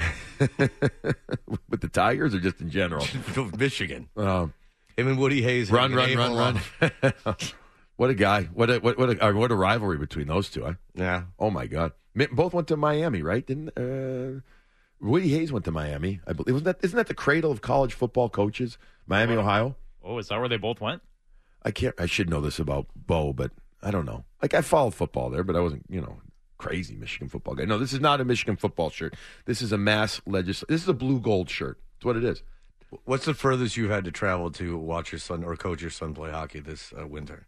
Speaker 9: With the Tigers or just in general?
Speaker 7: Michigan.
Speaker 9: Um,
Speaker 7: Him and Woody Hayes.
Speaker 9: Run, run, run, run. What a guy. What a, what, what, a, what a rivalry between those two. Huh?
Speaker 7: Yeah.
Speaker 9: Oh, my God. Both went to Miami, right? Didn't uh, Woody Hayes went to Miami, I believe. Isn't that, isn't that the cradle of college football coaches? Miami,
Speaker 10: oh.
Speaker 9: Ohio?
Speaker 10: Oh, is that where they both went?
Speaker 9: I can't. I should know this about Bo, but I don't know. Like, I followed football there, but I wasn't, you know, crazy Michigan football guy. No, this is not a Michigan football shirt. This is a mass legislation. This is a blue gold shirt. That's what it is.
Speaker 7: What's the furthest you've had to travel to watch your son or coach your son play hockey this uh, winter?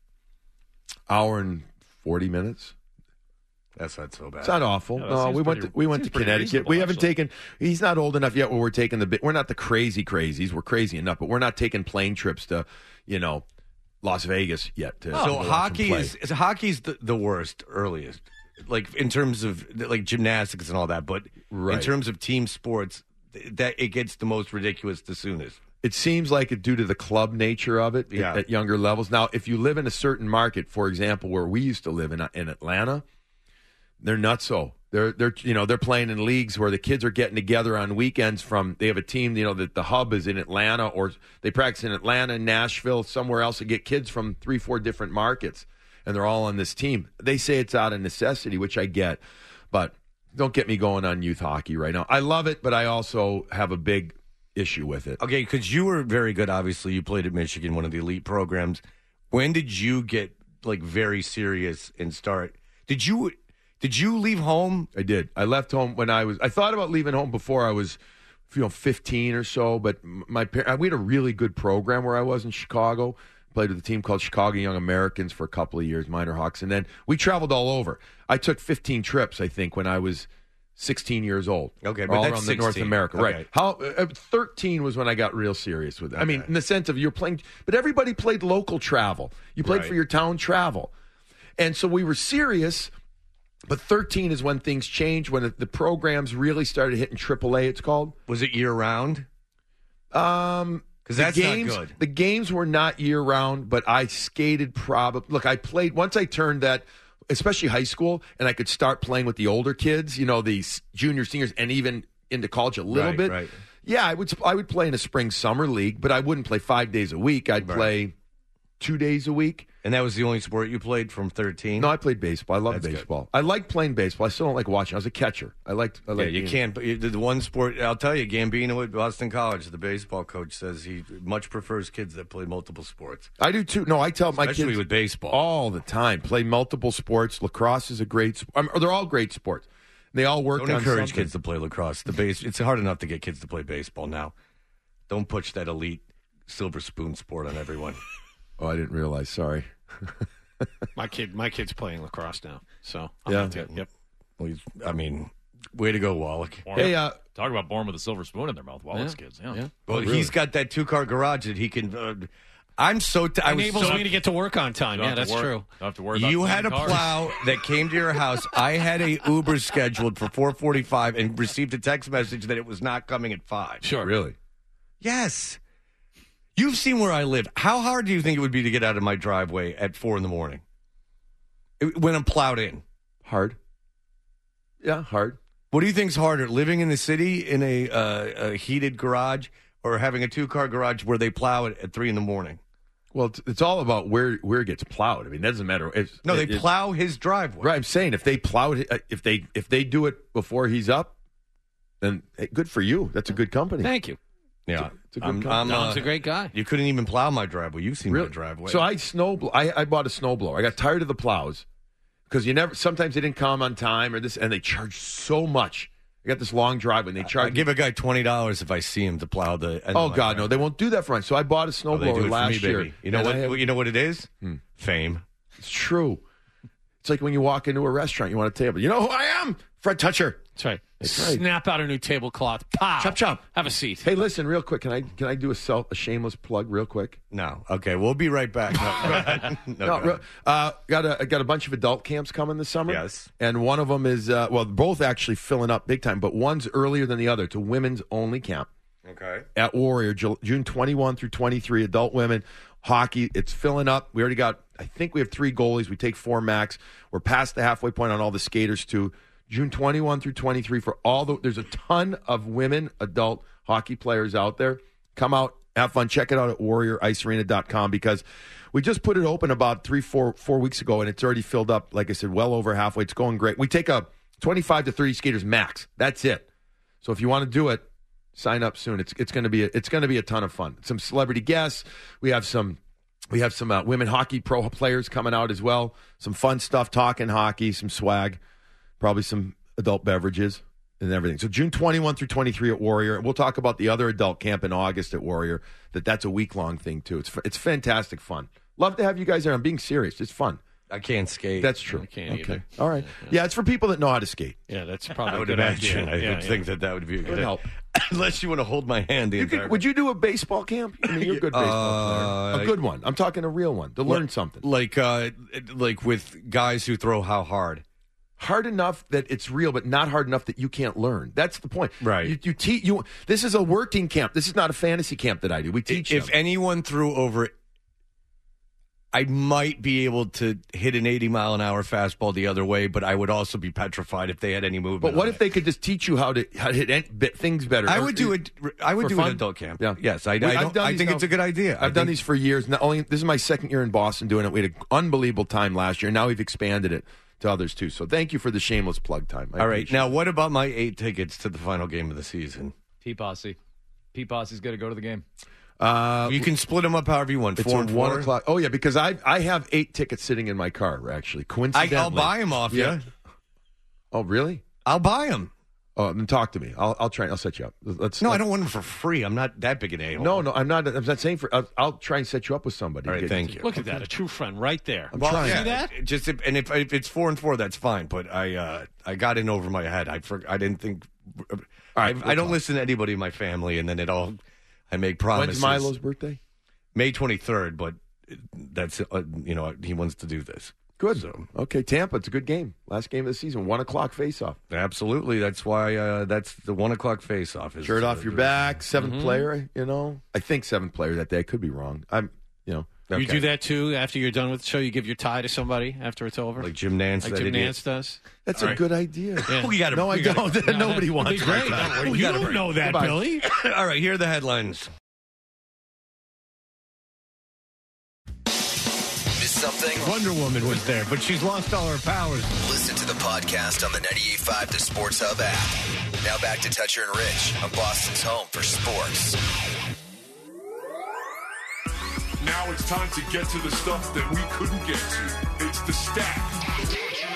Speaker 9: Hour and forty minutes.
Speaker 7: That's not so bad.
Speaker 9: It's not awful.
Speaker 10: Yeah,
Speaker 9: no, we went
Speaker 10: pretty,
Speaker 9: to, we went to Connecticut. We haven't
Speaker 10: actually.
Speaker 9: taken. He's not old enough yet where we're taking the. We're not the crazy crazies. We're crazy enough, but we're not taking plane trips to, you know, Las Vegas yet. To,
Speaker 7: so
Speaker 9: to watch
Speaker 7: hockey
Speaker 9: him play.
Speaker 7: is, is hockey's the, the worst earliest, like in terms of like gymnastics and all that. But
Speaker 9: Right.
Speaker 7: in terms of team sports, that it gets the most ridiculous the soonest.
Speaker 9: It seems like it due to the club nature of it
Speaker 7: Yeah.
Speaker 9: at, at younger levels. Now, if you live in a certain market, for example, where we used to live in in Atlanta, they're nutso. They're they're you know they're playing in leagues where the kids are getting together on weekends. From they have a team, you know, that the hub is in Atlanta, or they practice in Atlanta, Nashville, somewhere else, to get kids from three, four different markets, and they're all on this team. They say it's out of necessity, which I get, but don't get me going on youth hockey right now. I love it, but I also have a big issue with it.
Speaker 7: Okay, because you were very good. Obviously, you played at Michigan, one of the elite programs. When did you get like very serious and start? Did you did you leave home?
Speaker 9: I did. I left home when I was. I thought about leaving home before I was, you know, fifteen or so. But my parents, we had a really good program where I was in Chicago. Played with a team called Chicago Young Americans for a couple of years, minor Hawks, and then we traveled all over. I took fifteen trips, I think, when I was sixteen years old.
Speaker 7: Okay, but
Speaker 9: all
Speaker 7: that's
Speaker 9: around the North
Speaker 7: sixteen.
Speaker 9: America,
Speaker 7: Okay.
Speaker 9: right? How uh, thirteen was when I got real serious with it. I mean,
Speaker 7: Okay.
Speaker 9: in the sense of you're playing, but everybody played local travel. You played
Speaker 7: Right.
Speaker 9: for your town travel, and so we were serious. But thirteen is when things changed, when the programs really started hitting triple A. It's called.
Speaker 7: Was it year round?
Speaker 9: Um,
Speaker 7: Because
Speaker 9: the
Speaker 7: that's
Speaker 9: games,
Speaker 7: not good.
Speaker 9: The games were not year round, but I skated probably. Look, I played once I turned that, especially high school, and I could start playing with the older kids, you know, the s- junior, seniors, and even into college a little
Speaker 7: Right,
Speaker 9: bit.
Speaker 7: right.
Speaker 9: Yeah, I would. I would play in a spring summer league, but I wouldn't play five days a week. I'd
Speaker 7: Right.
Speaker 9: play two days a week.
Speaker 7: And that was the only sport you played from thirteen?
Speaker 9: No, I played baseball. I love
Speaker 7: That's good.
Speaker 9: baseball. I like playing baseball. I still don't like watching. I was a catcher. I liked. I
Speaker 7: Yeah,
Speaker 9: liked
Speaker 7: you
Speaker 9: being-
Speaker 7: can't. But you- the one sport, I'll tell you, Gambino at Boston College, the baseball coach says he much prefers kids that play multiple sports.
Speaker 9: I do too. No, I tell my
Speaker 7: Especially
Speaker 9: kids
Speaker 7: with baseball.
Speaker 9: all the time. Play multiple sports. Lacrosse is a great. Sp- I mean, they're all great sports. They all work.
Speaker 7: Don't
Speaker 9: on
Speaker 7: encourage
Speaker 9: something.
Speaker 7: kids to play lacrosse. The base, it's hard enough to get kids to play baseball now. Don't push that elite silver spoon sport on everyone.
Speaker 9: Oh, I didn't realize. Sorry.
Speaker 8: My kid, my kid's playing lacrosse now. So I'm
Speaker 9: Yeah.
Speaker 8: into it. Yep.
Speaker 7: Well, he's, I mean, way to go, Wallach.
Speaker 10: Born-
Speaker 9: Hey, uh,
Speaker 10: talk about born with a silver spoon in their mouth. Wallace
Speaker 8: Yeah.
Speaker 10: kids, yeah.
Speaker 8: Yeah.
Speaker 7: Well,
Speaker 9: really?
Speaker 7: he's got that two car garage that he can. Uh, I'm so. T- I was
Speaker 8: Enables
Speaker 7: so
Speaker 8: me to get to work on time.
Speaker 10: Don't
Speaker 8: Yeah,
Speaker 10: have to
Speaker 8: that's
Speaker 10: work-
Speaker 8: true.
Speaker 10: Don't have to worry about
Speaker 7: You had a
Speaker 10: cleaning cars.
Speaker 7: plow that came to your house. I had a Uber scheduled for four forty-five and received a text message that it was not coming at five.
Speaker 8: Sure.
Speaker 9: Really?
Speaker 7: Yes. You've seen where I live. How hard do you think it would be to get out of my driveway at four in the morning It- when I'm plowed in?
Speaker 9: Hard. Yeah, hard.
Speaker 7: What do you think's harder, living in the city in a, uh, a heated garage or having a two-car garage where they plow it at three in the morning?
Speaker 9: Well, it's, it's all about where where it gets plowed. I mean, that doesn't matter. If,
Speaker 7: No, they
Speaker 9: it-
Speaker 7: plow his driveway.
Speaker 9: Right, I'm saying if they plow it, uh, if they if they do it before he's up, then hey, good for you. That's a good company.
Speaker 8: Thank you.
Speaker 7: Yeah.
Speaker 9: It's a good
Speaker 7: I'm,
Speaker 9: company.
Speaker 7: I'm,
Speaker 8: Dom's
Speaker 7: uh,
Speaker 8: a great guy.
Speaker 7: You couldn't even plow my driveway. You've seen
Speaker 9: Really?
Speaker 7: my driveway.
Speaker 9: So I snow. I, I bought a snowblower. I got tired of the plows because you never. Sometimes they didn't come on time or this, and they charge so much. I got this long driveway, and they charge.
Speaker 7: I give a guy twenty dollars if I see him to plow the. end
Speaker 9: Oh
Speaker 7: of my
Speaker 9: God, no!
Speaker 7: driveway.
Speaker 9: They won't do that for me. So I bought a
Speaker 7: Oh, they do
Speaker 9: snowblower
Speaker 7: it
Speaker 9: last
Speaker 7: for me,
Speaker 9: year.
Speaker 7: baby. You know
Speaker 9: and
Speaker 7: what?
Speaker 9: I have-
Speaker 7: You know what it is?
Speaker 9: Hmm.
Speaker 7: Fame.
Speaker 9: It's true. It's like when you walk into a restaurant, you want a table. You know who I am? Fred Toucher.
Speaker 8: That's right.
Speaker 9: That's right.
Speaker 8: Snap out a new tablecloth. Pow.
Speaker 9: Chop chop.
Speaker 8: Have a seat.
Speaker 9: Hey, listen, real quick. Can I can I do a self a shameless plug real quick?
Speaker 7: No. Okay, we'll be right back. No, go ahead. No, go
Speaker 9: No,
Speaker 7: ahead.
Speaker 9: real- uh, got a got a bunch of adult camps coming this summer.
Speaker 7: Yes.
Speaker 9: And one of them is uh, well, both actually filling up big time, but one's earlier than the other. It's a women's only camp.
Speaker 7: Okay.
Speaker 9: At Warrior, Ju- June twenty-first through twenty-three, adult women hockey. It's filling up. We already got, I think we have three goalies. We take four max. We're past the halfway point on all the skaters too. June twenty-first through twenty-three for all the, there's a ton of women adult hockey players out there. Come out, have fun. Check it out at warrior ice arena dot com because we just put it open about three, four, four weeks ago, and it's already filled up, like I said, well over halfway. It's going great. We take a twenty-five to thirty skaters max. That's it. So if you want to do it, sign up soon. It's it's going to be a, it's going to be a ton of fun. Some celebrity guests. We have some we have some uh, women hockey pro players coming out as well. Some fun stuff, talking hockey, some swag, probably some adult beverages and everything. So June twenty-first through twenty-three at Warrior. And we'll talk about the other adult camp in August at Warrior. That that's a week long thing too. It's it's fantastic fun. Love to have you guys there. I'm being serious. It's fun.
Speaker 7: I can't skate.
Speaker 9: That's true.
Speaker 8: I can't
Speaker 9: okay.
Speaker 8: either.
Speaker 9: All right. Yeah, it's for people that know how to skate.
Speaker 8: Yeah, that's probably
Speaker 7: I
Speaker 8: a
Speaker 7: would
Speaker 8: good
Speaker 7: imagine.
Speaker 8: idea.
Speaker 7: I
Speaker 8: Yeah,
Speaker 7: would
Speaker 8: yeah.
Speaker 7: think that that would be a good
Speaker 9: Would help.
Speaker 7: Unless you want to hold my hand the
Speaker 9: You
Speaker 7: entire
Speaker 9: could, would you do a baseball camp? I mean, you're a good baseball
Speaker 7: Uh,
Speaker 9: player. A good one. I'm talking a real one to learn
Speaker 7: Like-
Speaker 9: something.
Speaker 7: Like, uh, like with guys who throw how hard?
Speaker 9: Hard enough that it's real, but not hard enough that you can't learn. That's the point.
Speaker 7: Right.
Speaker 9: You, you teach you. This is a working camp. This is not a fantasy camp that I do. We teach.
Speaker 7: If
Speaker 9: them.
Speaker 7: anyone threw over, I might be able to hit an eighty mile an hour fastball the other way, but I would also be petrified if they had any movement.
Speaker 9: But what
Speaker 7: on
Speaker 9: if
Speaker 7: it.
Speaker 9: they could just teach you how to how to hit en- bit- things better?
Speaker 7: I
Speaker 9: Or-
Speaker 7: would do it. I would
Speaker 9: for
Speaker 7: do
Speaker 9: fun?
Speaker 7: an adult camp.
Speaker 9: Yeah.
Speaker 7: Yes, I, I,
Speaker 9: We- I've
Speaker 7: don't,
Speaker 9: done
Speaker 7: I
Speaker 9: these
Speaker 7: think
Speaker 9: now-
Speaker 7: it's a good idea.
Speaker 9: I've
Speaker 7: I
Speaker 9: done
Speaker 7: think-
Speaker 9: these for years. Not only this is my second year in Boston doing it. We had an unbelievable time last year. Now we've expanded it to others too. So thank you for the shameless plug time. I
Speaker 7: All right.
Speaker 9: appreciate
Speaker 7: Now,
Speaker 9: it.
Speaker 7: what about my eight tickets to the final game of the season?
Speaker 10: P Posse. P Posse's got to go to the game.
Speaker 9: Uh,
Speaker 7: You can split them up however you want.
Speaker 9: It's
Speaker 7: Four
Speaker 9: at
Speaker 7: and
Speaker 9: one
Speaker 7: four.
Speaker 9: o'clock. Oh yeah, because I I have eight tickets sitting in my car. Actually,
Speaker 7: I,
Speaker 9: coincidentally,
Speaker 7: I'll buy them off
Speaker 9: Yeah.
Speaker 7: you.
Speaker 9: Oh really?
Speaker 7: I'll buy them.
Speaker 9: Oh, then talk to me. I'll I'll try. I'll set you up. Let's.
Speaker 7: No, I
Speaker 9: let's-
Speaker 7: don't want them for free. I'm not that big an a-hole.
Speaker 9: No, no, I'm not. I'm not saying for. I'll, I'll try and set you up with somebody.
Speaker 7: All right,
Speaker 9: Get-
Speaker 7: thank you.
Speaker 8: Look at that, a true friend right there.
Speaker 9: I'm
Speaker 7: Well,
Speaker 9: trying.
Speaker 7: yeah,
Speaker 8: See that?
Speaker 7: it- Just if, and if, if it's four and four, that's fine. But I uh, I got in over my head. I for, I didn't think.
Speaker 9: All right,
Speaker 7: I,
Speaker 9: we'll
Speaker 7: I don't
Speaker 9: talk.
Speaker 7: listen to anybody in my family, and then it all. I make promises.
Speaker 9: When's Milo's birthday?
Speaker 7: May twenty-third, but that's uh, you know he wants to do this.
Speaker 9: Good.
Speaker 7: So
Speaker 9: Okay, Tampa. It's a good game. Last game of the season. One o'clock face-off.
Speaker 7: absolutely, that's why uh, that's the one o'clock face-off. Is,
Speaker 9: Shirt
Speaker 7: uh,
Speaker 9: off your back. 7th player. You know, I think seventh player that day. I could be wrong. I'm. You know.
Speaker 8: You
Speaker 7: Okay.
Speaker 8: do that too after you're done with the show? You give your tie to somebody after it's over?
Speaker 7: like Jim Nance.
Speaker 8: Like
Speaker 7: that
Speaker 8: Jim
Speaker 7: idiot.
Speaker 8: Nance does?
Speaker 9: That's
Speaker 7: All
Speaker 9: a
Speaker 7: right.
Speaker 9: good idea.
Speaker 8: Yeah.
Speaker 7: We got to.
Speaker 9: No, I don't. Nobody wants
Speaker 8: It'd be great.
Speaker 9: my tie.
Speaker 8: You
Speaker 7: We gotta
Speaker 8: don't
Speaker 7: break-
Speaker 8: know that,
Speaker 9: Goodbye.
Speaker 8: Billy.
Speaker 7: All right, here are the headlines.
Speaker 4: Miss something?
Speaker 7: Wonder Woman was there, but she's lost all her powers.
Speaker 4: Listen to the podcast on the ninety-eight point five The Sports Hub app. Now back to Toucher and Rich on Boston's home for sports.
Speaker 6: Now it's time to get to the stuff that we couldn't get to. It's the stack.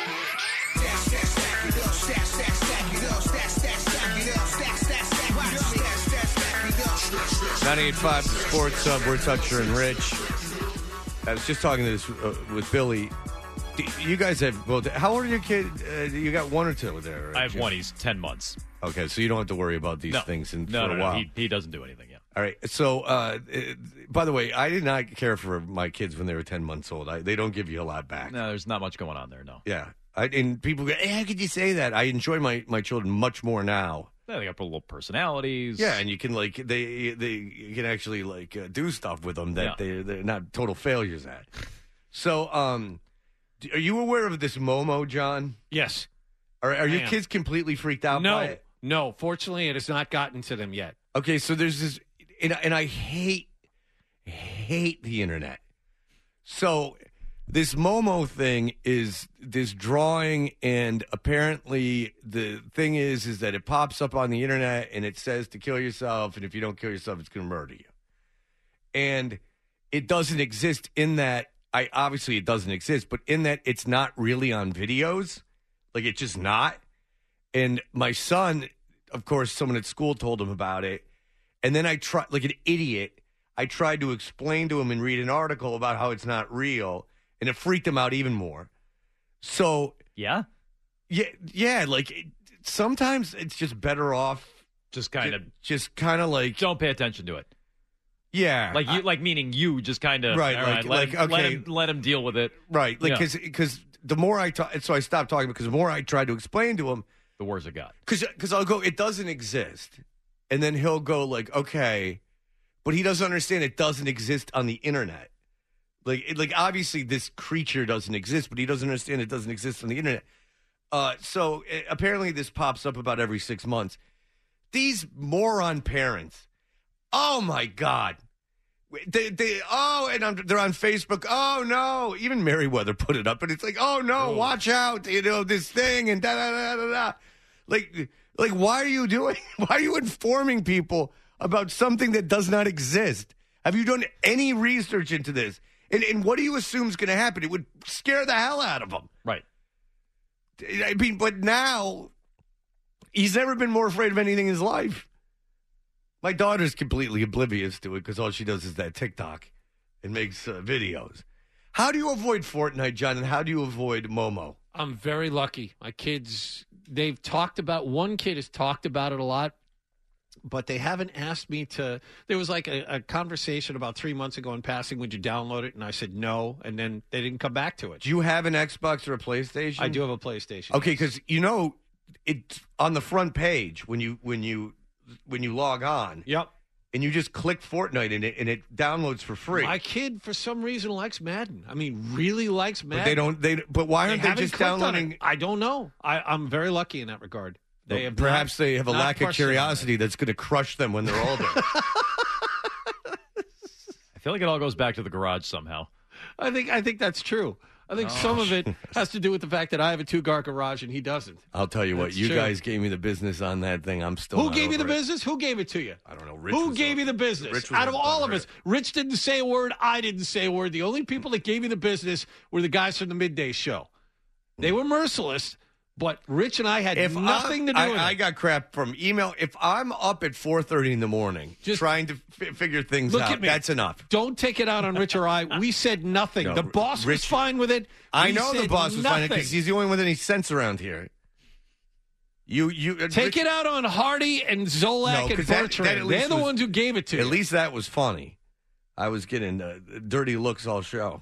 Speaker 7: ninety-eight point five The Sports Hub. We're Toucher and Rich. I was just talking to this uh, with Billy. Do you guys have both. How old are your kid? Uh, you got one or two there? Right?
Speaker 10: I have one. He's ten months.
Speaker 7: Okay, so you don't have to worry about these
Speaker 10: No.
Speaker 7: things in,
Speaker 10: No,
Speaker 7: for
Speaker 10: no,
Speaker 7: a
Speaker 10: no.
Speaker 7: while.
Speaker 10: He, he doesn't do anything yet.
Speaker 7: All right. So, uh, uh, by the way, I did not care for my kids when they were ten months old. I, they don't give you a lot back.
Speaker 10: No, there's not much going on there, no.
Speaker 7: Yeah. I, and people go, hey, how could you say that? I enjoy my, my children much more now.
Speaker 10: Yeah, they got little personalities.
Speaker 7: Yeah, and you can like they they you can actually like uh, do stuff with them that
Speaker 10: Yeah.
Speaker 7: they they're not total failures at. So, um, d- are you aware of this Momo, John?
Speaker 8: Yes.
Speaker 7: Are, are
Speaker 8: I
Speaker 7: your
Speaker 8: am.
Speaker 7: kids completely freaked out
Speaker 8: No.
Speaker 7: by it?
Speaker 8: No. Fortunately, it has not gotten to them yet.
Speaker 7: Okay, so there's this, and, and I hate, hate the internet. So this Momo thing is this drawing, and apparently the thing is, is that it pops up on the internet and it says to kill yourself, and if you don't kill yourself, it's going to murder you. And it doesn't exist in that. I obviously it doesn't exist, but in that it's not really on videos, like it's just not. And my son of course, someone at school told him about it. And then I tried, like an idiot, I tried to explain to him and read an article about how it's not real, and it freaked him out even more. So
Speaker 10: yeah,
Speaker 7: yeah, yeah. Like it, sometimes it's just better off,
Speaker 10: just kind of,
Speaker 7: just kind of like
Speaker 10: don't pay attention to it.
Speaker 7: Yeah,
Speaker 10: like you,
Speaker 7: I,
Speaker 10: like meaning you just kind of
Speaker 7: right,
Speaker 10: all
Speaker 7: like,
Speaker 10: right, let,
Speaker 7: like
Speaker 10: him,
Speaker 7: okay,
Speaker 10: let him let him deal with it.
Speaker 7: Right, like
Speaker 10: Yeah.
Speaker 7: because because the more I talk, so I stopped talking because the more I tried to explain to him,
Speaker 10: the worse it got.
Speaker 7: Because because I'll go, it doesn't exist, and then he'll go like, okay, but he doesn't understand it doesn't exist on the internet. Like it, like obviously this creature doesn't exist, but he doesn't understand it doesn't exist on the internet. Uh, so it, apparently this pops up about every six months. These moron parents. Oh my God. They, they, oh, and I'm, they're on Facebook. Oh, no. Even Merriweather put it up, but it's like, oh, no,
Speaker 8: Oh.
Speaker 7: watch out. You know, this thing and da da da da da. Like, like, why are you doing, why are you informing people about something that does not exist? Have you done any research into this? And, and what do you assume is going to happen? It would scare the hell out of them.
Speaker 10: Right.
Speaker 7: I mean, but now he's never been more afraid of anything in his life. My daughter's completely oblivious to it because all she does is that TikTok and makes uh, videos. How do you avoid Fortnite, John, and how do you avoid Momo?
Speaker 8: I'm very lucky. My kids, they've talked about, one kid has talked about it a lot, but they haven't asked me to. There was like a, a conversation about three months ago in passing, would you download it? And I said no, and then they didn't come back to it.
Speaker 7: Do you have an Xbox or a PlayStation?
Speaker 8: I do have a PlayStation.
Speaker 7: Okay, because you know, it's on the front page when you when you when you log on.
Speaker 8: Yep.
Speaker 7: And you just click Fortnite in it, and it downloads for free.
Speaker 8: My kid, for some reason, likes Madden. I mean, really likes Madden.
Speaker 7: But they don't. They. But why aren't they,
Speaker 8: haven't
Speaker 7: just
Speaker 8: clicked on
Speaker 7: downloading?
Speaker 8: it. I don't know. I, I'm very lucky in that regard. They
Speaker 7: Well,
Speaker 8: have
Speaker 7: perhaps
Speaker 8: not-
Speaker 7: they have a
Speaker 8: not
Speaker 7: lack of
Speaker 8: crushed it on
Speaker 7: curiosity that's going to crush them when they're older.
Speaker 10: I feel like it all goes back to the garage somehow.
Speaker 8: I think I think that's true. I think
Speaker 10: Oh.
Speaker 8: some of it has to do with the fact that I have a two-car garage and he doesn't.
Speaker 7: I'll tell you what,
Speaker 8: That's
Speaker 7: you
Speaker 8: true.
Speaker 7: guys gave me the business on that thing. I'm still
Speaker 8: Who
Speaker 7: not
Speaker 8: gave you the
Speaker 7: over it.
Speaker 8: business? Who gave it to you?
Speaker 7: I don't know. Rich
Speaker 8: Who
Speaker 7: was
Speaker 8: gave
Speaker 7: on-
Speaker 8: you the business?
Speaker 7: Rich was
Speaker 8: Out of
Speaker 7: on
Speaker 8: all of
Speaker 7: it.
Speaker 8: us, Rich didn't say a word. I didn't say a word. The only people that gave you the business were the guys from the midday show. They were merciless, but Rich and I had
Speaker 7: If
Speaker 8: nothing
Speaker 7: I'm-
Speaker 8: to do
Speaker 7: I,
Speaker 8: with
Speaker 7: I
Speaker 8: it.
Speaker 7: got crap from email. If I'm up at four thirty in the morning
Speaker 8: Just-
Speaker 7: trying to f- figure things
Speaker 8: Look
Speaker 7: out,
Speaker 8: at me.
Speaker 7: that's enough.
Speaker 8: Don't take it out on Rich or I. We said nothing.
Speaker 7: No,
Speaker 8: the boss was
Speaker 7: Rich-
Speaker 8: fine with it.
Speaker 7: I
Speaker 8: We
Speaker 7: know the
Speaker 8: said
Speaker 7: boss was fine
Speaker 8: nothing.
Speaker 7: because he's the only one with any sense around here. You, you uh,
Speaker 8: Take
Speaker 7: Rich-
Speaker 8: it out on Hardy and
Speaker 7: No,
Speaker 8: Zolak and
Speaker 7: 'cause that-
Speaker 8: Bertrand.
Speaker 7: that at least
Speaker 8: They're the
Speaker 7: was-
Speaker 8: ones who gave it to
Speaker 7: At
Speaker 8: you.
Speaker 7: least that was funny. I was getting uh, dirty looks all show.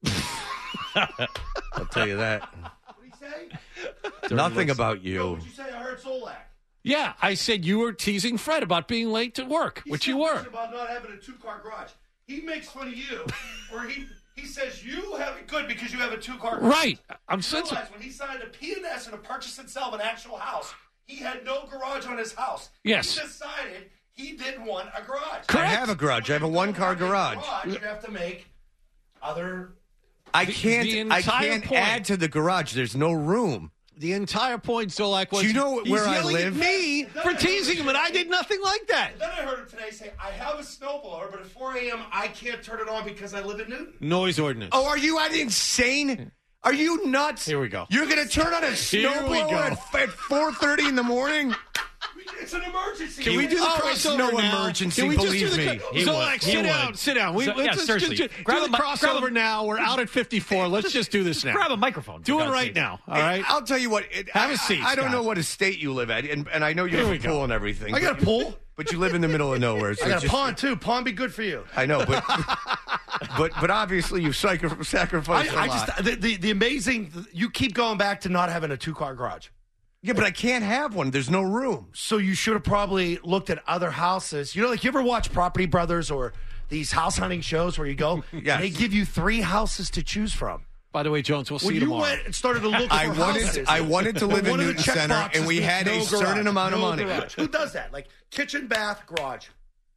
Speaker 7: I'll tell you that.
Speaker 5: What did he say?
Speaker 7: Nothing
Speaker 10: looks.
Speaker 7: about you.
Speaker 5: What'd you say? I heard Solak.
Speaker 8: Yeah, I said you were teasing Fred about being late to work,
Speaker 5: He
Speaker 8: which
Speaker 5: said
Speaker 8: you were.
Speaker 5: something about not having a two-car garage. He makes fun of you, or he he says you have it good because you have a two-car garage.
Speaker 8: Right. I'm
Speaker 5: You
Speaker 8: sensitive.
Speaker 5: realize when he signed a P and S and a purchase and sale of an actual house, he had no garage on his house.
Speaker 8: Yes.
Speaker 5: He decided he didn't want a garage.
Speaker 7: I have a garage. I have a one-car garage.
Speaker 5: garage. You have to make other.
Speaker 7: I
Speaker 8: The-
Speaker 7: can't.
Speaker 8: the
Speaker 7: I
Speaker 8: entire
Speaker 7: can't
Speaker 8: point-
Speaker 7: add to the garage. There's no room.
Speaker 8: The entire point, Zolak, was
Speaker 7: Do you know
Speaker 8: he's
Speaker 7: where I
Speaker 8: yelling
Speaker 7: live?
Speaker 8: at me for teasing him, and I did nothing like that.
Speaker 5: Then I heard him today say, "I have a snowblower, but at four a.m. I can't turn it on because I live in Newton."
Speaker 8: Noise ordinance.
Speaker 7: Oh, are you insane? Are you nuts?
Speaker 8: Here we go.
Speaker 7: You're going to turn on a
Speaker 8: Here we
Speaker 7: snowblower
Speaker 8: go.
Speaker 7: at, at four thirty in the morning?
Speaker 5: It's an emergency.
Speaker 8: Can we do the
Speaker 7: Oh,
Speaker 8: crossover
Speaker 7: it's no
Speaker 8: now?
Speaker 7: emergency,
Speaker 8: Can we just do
Speaker 7: believe
Speaker 8: the
Speaker 7: me.
Speaker 8: cro-
Speaker 10: He
Speaker 8: Zolak,
Speaker 10: would. He
Speaker 8: sit
Speaker 10: would.
Speaker 8: down, sit down. We,
Speaker 10: So-
Speaker 8: let's
Speaker 10: yeah,
Speaker 8: just,
Speaker 10: seriously.
Speaker 8: just- just
Speaker 10: Grab
Speaker 8: do
Speaker 10: a
Speaker 8: the
Speaker 10: mi- grab
Speaker 8: crossover
Speaker 10: a-
Speaker 8: now. We're out at fifty-four. Let's just do this now.
Speaker 10: Grab a microphone. for
Speaker 8: Do it
Speaker 10: God's
Speaker 8: right
Speaker 10: sake.
Speaker 8: now. All right.
Speaker 7: I'll tell you what. It,
Speaker 8: Have a
Speaker 7: I-
Speaker 8: seat,
Speaker 7: I, I don't
Speaker 8: Scott.
Speaker 7: know what estate you live at, and, and I know you
Speaker 8: Here
Speaker 7: have
Speaker 8: we
Speaker 7: a
Speaker 8: go.
Speaker 7: pool and everything.
Speaker 5: I got
Speaker 7: but-
Speaker 5: a pool.
Speaker 7: But you live in the middle of nowhere. So
Speaker 5: I got
Speaker 7: it's
Speaker 5: a
Speaker 7: just-
Speaker 5: pond too. Pond be good for you.
Speaker 7: I know, but but but obviously you've sacri- sacrificed a
Speaker 5: I, I
Speaker 7: lot.
Speaker 5: just the, the the amazing. You keep going back to not having a two-car garage.
Speaker 7: yeah, but I can't have one. There's no room.
Speaker 5: So you should have probably looked at other houses. You know, like you ever watch Property Brothers or these house hunting shows where you go,
Speaker 7: Yes.
Speaker 5: they give you three houses to choose from.
Speaker 8: By the way, Jones, we'll see
Speaker 5: When
Speaker 8: you
Speaker 5: you
Speaker 8: tomorrow.
Speaker 5: went and started to look for
Speaker 7: I wanted
Speaker 5: houses,
Speaker 7: I wanted to live in
Speaker 5: one of the
Speaker 7: Newton
Speaker 5: check
Speaker 7: Center,
Speaker 5: boxes
Speaker 7: and we
Speaker 5: was
Speaker 7: had
Speaker 5: no
Speaker 7: a
Speaker 5: garage,
Speaker 7: certain amount of
Speaker 5: no
Speaker 7: money.
Speaker 5: garage. Who does that? Like kitchen, bath, garage.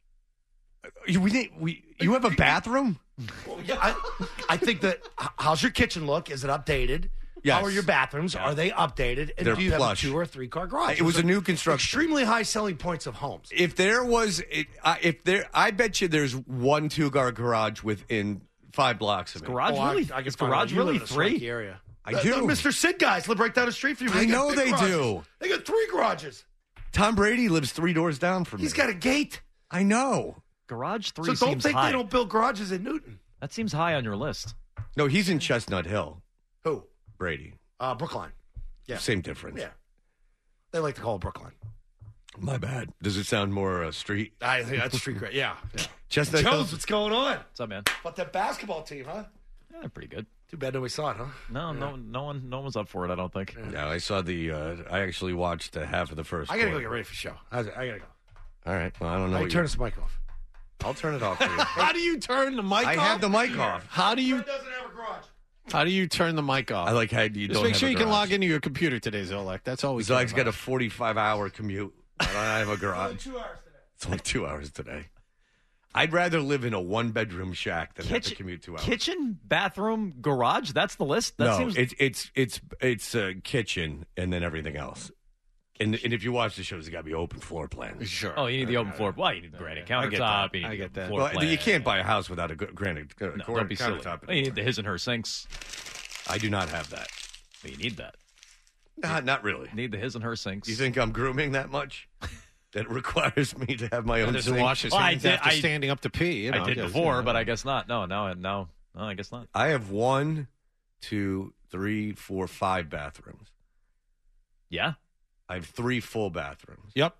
Speaker 7: You, we, didn't- we, you have a bathroom?
Speaker 5: Well, yeah, I, I think that. h- How's your kitchen look? Is it updated?
Speaker 7: Yes.
Speaker 5: How are your bathrooms? Are they updated? And
Speaker 7: They're
Speaker 5: do you
Speaker 7: plush.
Speaker 5: have a two or three car garage?
Speaker 7: It was
Speaker 5: Those
Speaker 7: a
Speaker 5: are
Speaker 7: new construction.
Speaker 5: Extremely high selling points of homes.
Speaker 7: If there was, it, uh, if there, I bet you there's one two-car garage within five blocks of me.
Speaker 10: Garage
Speaker 5: Oh, I-
Speaker 10: really?
Speaker 5: I can
Speaker 10: is
Speaker 5: find
Speaker 10: garage
Speaker 5: out. You live
Speaker 10: really
Speaker 5: in a swanky
Speaker 10: three?
Speaker 5: area.
Speaker 7: I
Speaker 5: The-
Speaker 7: do.
Speaker 5: the Mister Sid guys live right down the street from you.
Speaker 7: I
Speaker 5: They got
Speaker 7: know
Speaker 5: big
Speaker 7: they
Speaker 5: garages.
Speaker 7: do.
Speaker 5: They got three garages.
Speaker 7: Tom Brady lives three doors down from me.
Speaker 5: He's got a gate.
Speaker 7: I know.
Speaker 10: Garage three
Speaker 5: So don't
Speaker 10: seems
Speaker 5: think
Speaker 10: high.
Speaker 5: they don't build garages in Newton.
Speaker 10: That seems high on your list.
Speaker 7: No, he's in Chestnut Hill.
Speaker 5: Who?
Speaker 7: Brady.
Speaker 5: Uh, Brookline. Yeah.
Speaker 7: Same difference.
Speaker 5: Yeah. They like to call it Brookline.
Speaker 7: My bad. Does it sound more uh, street?
Speaker 5: I think that's street great. Yeah. yeah.
Speaker 7: Chestnut Hill.
Speaker 5: Jones, what's going on?
Speaker 10: What's up, man?
Speaker 5: But that basketball team, huh?
Speaker 10: Yeah, they're pretty good.
Speaker 5: Too bad nobody saw it, huh?
Speaker 10: No,
Speaker 5: Yeah.
Speaker 10: no, no one, no one was up for it. I don't think.
Speaker 7: Yeah, I saw the. Uh, I actually watched uh, half of the first.
Speaker 5: I gotta go
Speaker 7: quarter.
Speaker 5: get ready for the show. I, I gotta go.
Speaker 7: All right. Well, I don't know.
Speaker 5: How do
Speaker 7: what
Speaker 5: you turn
Speaker 7: you-
Speaker 5: this mic off?
Speaker 7: I'll turn it off for you.
Speaker 8: How do you turn the mic
Speaker 7: I
Speaker 8: off?
Speaker 7: have the mic off.
Speaker 8: How do you
Speaker 5: doesn't have a garage.
Speaker 8: How do you turn the mic off?
Speaker 7: I like how you
Speaker 8: Just
Speaker 7: don't
Speaker 8: make
Speaker 7: have
Speaker 8: sure
Speaker 7: a
Speaker 8: you can
Speaker 7: garage.
Speaker 8: log into your computer today, Zolak. That's all we care
Speaker 7: Zog's got a
Speaker 8: about.
Speaker 7: forty-five hour commute. I don't have a garage.
Speaker 5: Two hours today.
Speaker 7: It's only two hours today. I'd rather live in a one bedroom shack than have to
Speaker 10: Kitchen,
Speaker 7: commute two hours.
Speaker 10: kitchen, bathroom, garage. That's the list. That
Speaker 7: no,
Speaker 10: seems.
Speaker 7: it's it's it's it's a kitchen and then everything else. And and if you watch the shows, it got to be open floor plan.
Speaker 8: Sure.
Speaker 10: Oh, you need the open floor. Well, you need the granite
Speaker 7: I get
Speaker 10: countertop.
Speaker 7: that.
Speaker 10: You need
Speaker 8: I
Speaker 10: the
Speaker 8: get
Speaker 10: open
Speaker 8: that.
Speaker 10: floor
Speaker 7: Well,
Speaker 10: plan.
Speaker 7: you can't buy a house without a gr- granite uh,
Speaker 10: No,
Speaker 7: corner
Speaker 10: don't be silly.
Speaker 7: countertop.
Speaker 10: Well, you need the his and her sinks.
Speaker 7: I do not have that.
Speaker 10: Well, you need that.
Speaker 7: Not not really.
Speaker 10: You need the his and her sinks.
Speaker 7: You think I'm grooming that much? That it requires me to have my
Speaker 8: He
Speaker 7: own
Speaker 8: doesn't
Speaker 7: sink?
Speaker 8: wash his
Speaker 10: Well, I
Speaker 8: hands
Speaker 10: did-
Speaker 8: after
Speaker 10: I-
Speaker 8: standing up to pee. You know,
Speaker 10: I did
Speaker 8: just,
Speaker 10: before,
Speaker 8: you know.
Speaker 10: but I guess not. No, no, no, no. I guess not.
Speaker 7: I have one, two, three, four, five bathrooms.
Speaker 10: Yeah.
Speaker 7: I have three full bathrooms.
Speaker 8: Yep.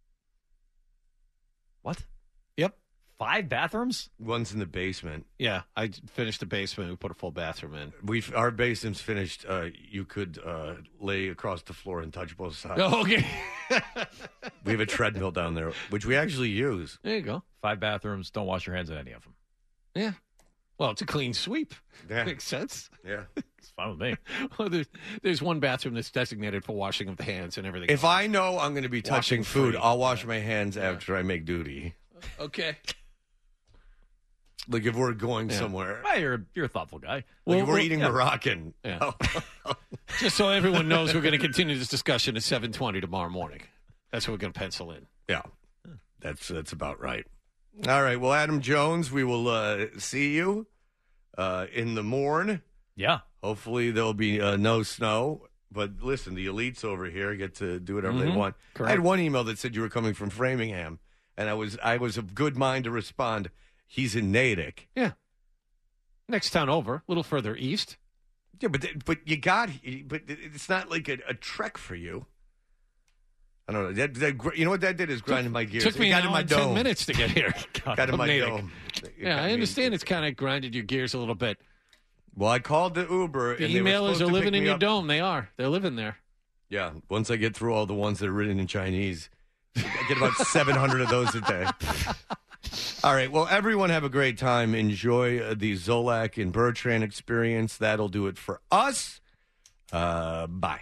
Speaker 10: What?
Speaker 8: Yep.
Speaker 10: Five bathrooms?
Speaker 7: One's in the basement.
Speaker 8: Yeah, I finished the basement. We put a full bathroom in.
Speaker 7: We our basement's finished. Uh, you could uh, lay across the floor and touch both sides.
Speaker 8: Oh, okay.
Speaker 7: We have a treadmill down there, which we actually use.
Speaker 8: There you go.
Speaker 10: Five bathrooms. Don't wash your hands in any of them.
Speaker 8: Yeah. Well, it's a clean sweep.
Speaker 7: Yeah.
Speaker 8: Makes sense.
Speaker 7: Yeah.
Speaker 10: It's fine with me.
Speaker 8: Well, there's, there's one bathroom that's designated for washing of the hands and everything.
Speaker 7: If
Speaker 8: else.
Speaker 7: I know I'm going to be touching
Speaker 8: Washing
Speaker 7: food,
Speaker 8: free.
Speaker 7: I'll wash my hands after I make duty.
Speaker 8: Okay.
Speaker 7: Like if we're going
Speaker 8: Yeah.
Speaker 7: somewhere.
Speaker 10: Well, you're, you're a thoughtful guy.
Speaker 7: Like
Speaker 8: Well,
Speaker 7: if we're
Speaker 8: well,
Speaker 7: eating
Speaker 8: yeah.
Speaker 7: Moroccan.
Speaker 8: Yeah. Just so everyone knows, we're going to continue this discussion at seven twenty tomorrow morning. That's what we're going to pencil in.
Speaker 7: Yeah. That's that's about right. All right. Well, Adam Jones, we will uh, see you uh, in the morn.
Speaker 10: Yeah.
Speaker 7: Hopefully there'll be uh, no snow. But listen, the elites over here get to do whatever they
Speaker 8: Mhm.
Speaker 7: want.
Speaker 8: Correct.
Speaker 7: I had one email that said you were coming from Framingham, and I was I was of good mind to respond. He's in Natick.
Speaker 8: Yeah. Next town over, a little further east.
Speaker 7: Yeah, but but you got but it's not like a, a trek for you. I don't know. That, that gr- you know what that did is grinding my gears.
Speaker 8: Took me
Speaker 7: it got
Speaker 8: an
Speaker 7: in
Speaker 8: hour
Speaker 7: my
Speaker 8: and
Speaker 7: dome.
Speaker 8: ten minutes to get here.
Speaker 7: Got in
Speaker 8: From
Speaker 7: my
Speaker 8: Natick.
Speaker 7: dome. It
Speaker 8: Yeah,
Speaker 7: got
Speaker 8: I
Speaker 7: me
Speaker 8: understand
Speaker 7: into-
Speaker 8: it's kind of grinded your gears a little bit.
Speaker 7: Well, I called the Uber.
Speaker 8: The
Speaker 7: and they were
Speaker 8: emailers
Speaker 7: supposed
Speaker 8: are
Speaker 7: to
Speaker 8: living
Speaker 7: pick
Speaker 8: in
Speaker 7: me
Speaker 8: your
Speaker 7: up.
Speaker 8: dome. They are. They're living there.
Speaker 7: Yeah. Once I get through all the ones that are written in Chinese, I get about seven hundred of those a day. All right. Well, everyone have a great time. Enjoy uh, the Zolak and Bertrand experience. That'll do it for us. Uh, bye.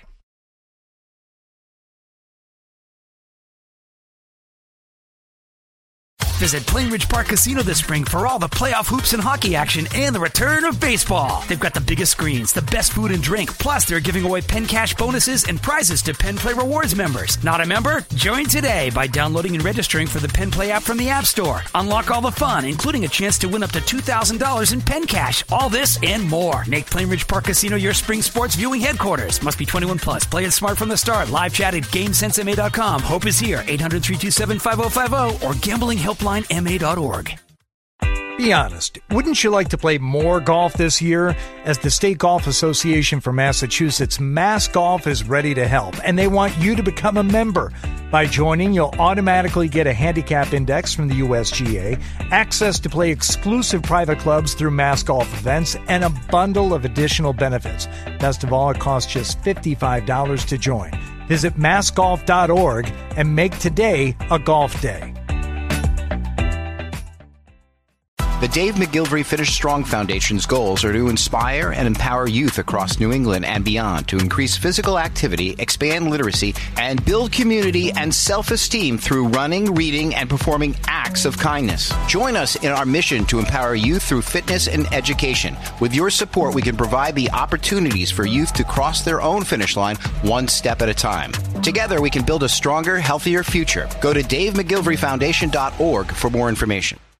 Speaker 1: Visit Plainridge Park Casino this spring for all the playoff hoops and hockey action and the return of baseball. They've got the biggest screens, the best food and drink, plus they're giving away Penn Cash bonuses and prizes to Penn Play Rewards members. Not a member? Join today by downloading and registering for the Penn Play app from the App Store. Unlock all the fun, including a chance to win up to two thousand dollars in Penn Cash. All this and more. Make Plainridge Park Casino your spring sports viewing headquarters. Must be twenty-one plus. Play it smart from the start. Live chat at game sense m a dot com. Hope is here. eight hundred, three two seven, five oh five oh or gambling helpline m a dot org.
Speaker 14: Be honest, wouldn't you like to play more golf this year? As the State Golf Association for Massachusetts, Mass Golf is ready to help, and they want you to become a member. By joining, you'll automatically get a handicap index from the U S G A, access to play exclusive private clubs through Mass Golf events, and a bundle of additional benefits. Best of all, it costs just fifty-five dollars to join. Visit mass golf dot org and make today a golf day.
Speaker 15: The Dave McGilvery Finish Strong Foundation's goals are to inspire and empower youth across New England and beyond to increase physical activity, expand literacy, and build community and self-esteem through running, reading, and performing acts of kindness. Join us in our mission to empower youth through fitness and education. With your support, we can provide the opportunities for youth to cross their own finish line one step at a time. Together, we can build a stronger, healthier future. Go to dave mcgilvery foundation dot org for more information.